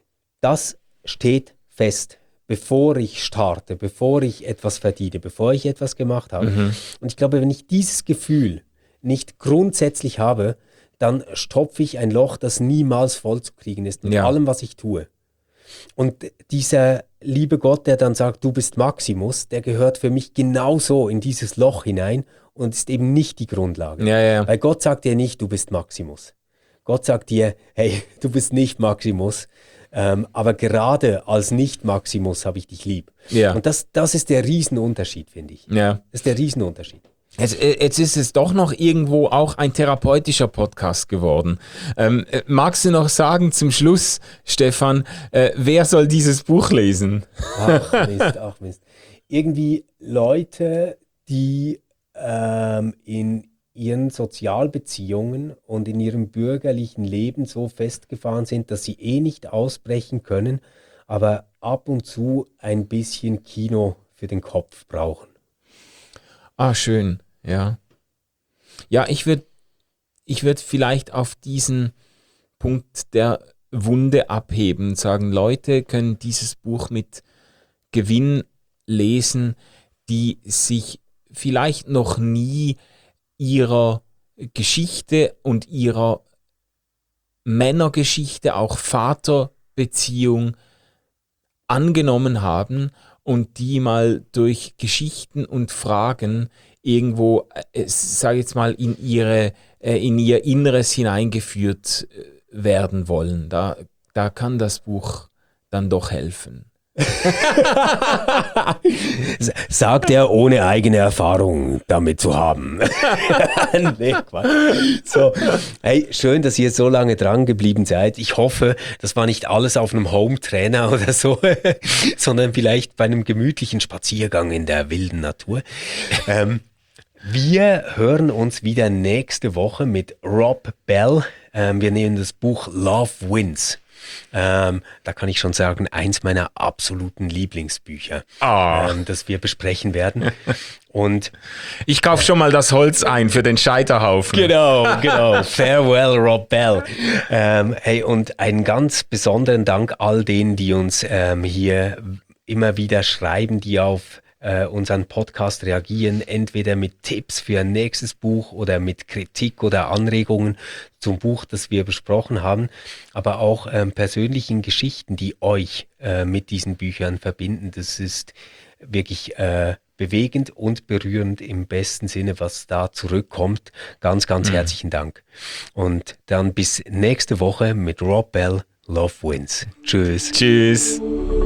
das steht fest, bevor ich starte, bevor ich etwas verdiene, bevor ich etwas gemacht habe. Mhm. Und ich glaube, wenn ich dieses Gefühl nicht grundsätzlich habe, dann stopfe ich ein Loch, das niemals voll zu kriegen ist, mit ja. allem, was ich tue. Und dieser liebe Gott, der dann sagt, du bist Maximus, der gehört für mich genauso in dieses Loch hinein und ist eben nicht die Grundlage. Ja, ja. Weil Gott sagt dir nicht, du bist Maximus. Gott sagt dir, hey, du bist nicht Maximus, ähm, aber gerade als Nicht-Maximus habe ich dich lieb. Ja. Und das, das ist der Riesenunterschied, finde ich. Ja. Das ist der Riesenunterschied. Jetzt, jetzt ist es doch noch irgendwo auch ein therapeutischer Podcast geworden. Ähm, magst du noch sagen zum Schluss, Stefan, äh, wer soll dieses Buch lesen? Ach Mist, ach Mist. Irgendwie Leute, die ähm, in ihren Sozialbeziehungen und in ihrem bürgerlichen Leben so festgefahren sind, dass sie eh nicht ausbrechen können, aber ab und zu ein bisschen Kino für den Kopf brauchen. Ah, schön, ja. Ja, ich würde ich würd vielleicht auf diesen Punkt der Wunde abheben und sagen, Leute können dieses Buch mit Gewinn lesen, die sich vielleicht noch nie ihrer Geschichte und ihrer Männergeschichte, auch Vaterbeziehung angenommen haben und die mal durch Geschichten und Fragen irgendwo, äh, sage ich jetzt mal, in ihre, äh, in ihr Inneres hineingeführt äh, werden wollen. Da, da kann das Buch dann doch helfen. Sagt er, ohne eigene Erfahrung damit zu haben. Nee, Quatsch. So, hey, schön, dass ihr so lange dran geblieben seid. Ich hoffe, das war nicht alles auf einem Home-Trainer oder so, sondern vielleicht bei einem gemütlichen Spaziergang in der wilden Natur. Ähm, wir hören uns wieder nächste Woche mit Rob Bell. Ähm, wir nehmen das Buch Love Wins. Ähm, da kann ich schon sagen, eins meiner absoluten Lieblingsbücher, oh. ähm, das wir besprechen werden. Und ich kaufe schon mal das Holz ein für den Scheiterhaufen. Genau, genau. Farewell, Rob Bell. Ähm, hey, und einen ganz besonderen Dank all denen, die uns ähm, hier immer wieder schreiben, die auf äh, unseren Podcast reagieren, entweder mit Tipps für ein nächstes Buch oder mit Kritik oder Anregungen zum Buch, das wir besprochen haben, aber auch ähm, persönlichen Geschichten, die euch äh, mit diesen Büchern verbinden. Das ist wirklich äh, bewegend und berührend im besten Sinne, was da zurückkommt. Ganz, ganz mhm. herzlichen Dank. Und dann bis nächste Woche mit Rob Bell, Love Wins. Tschüss. Tschüss.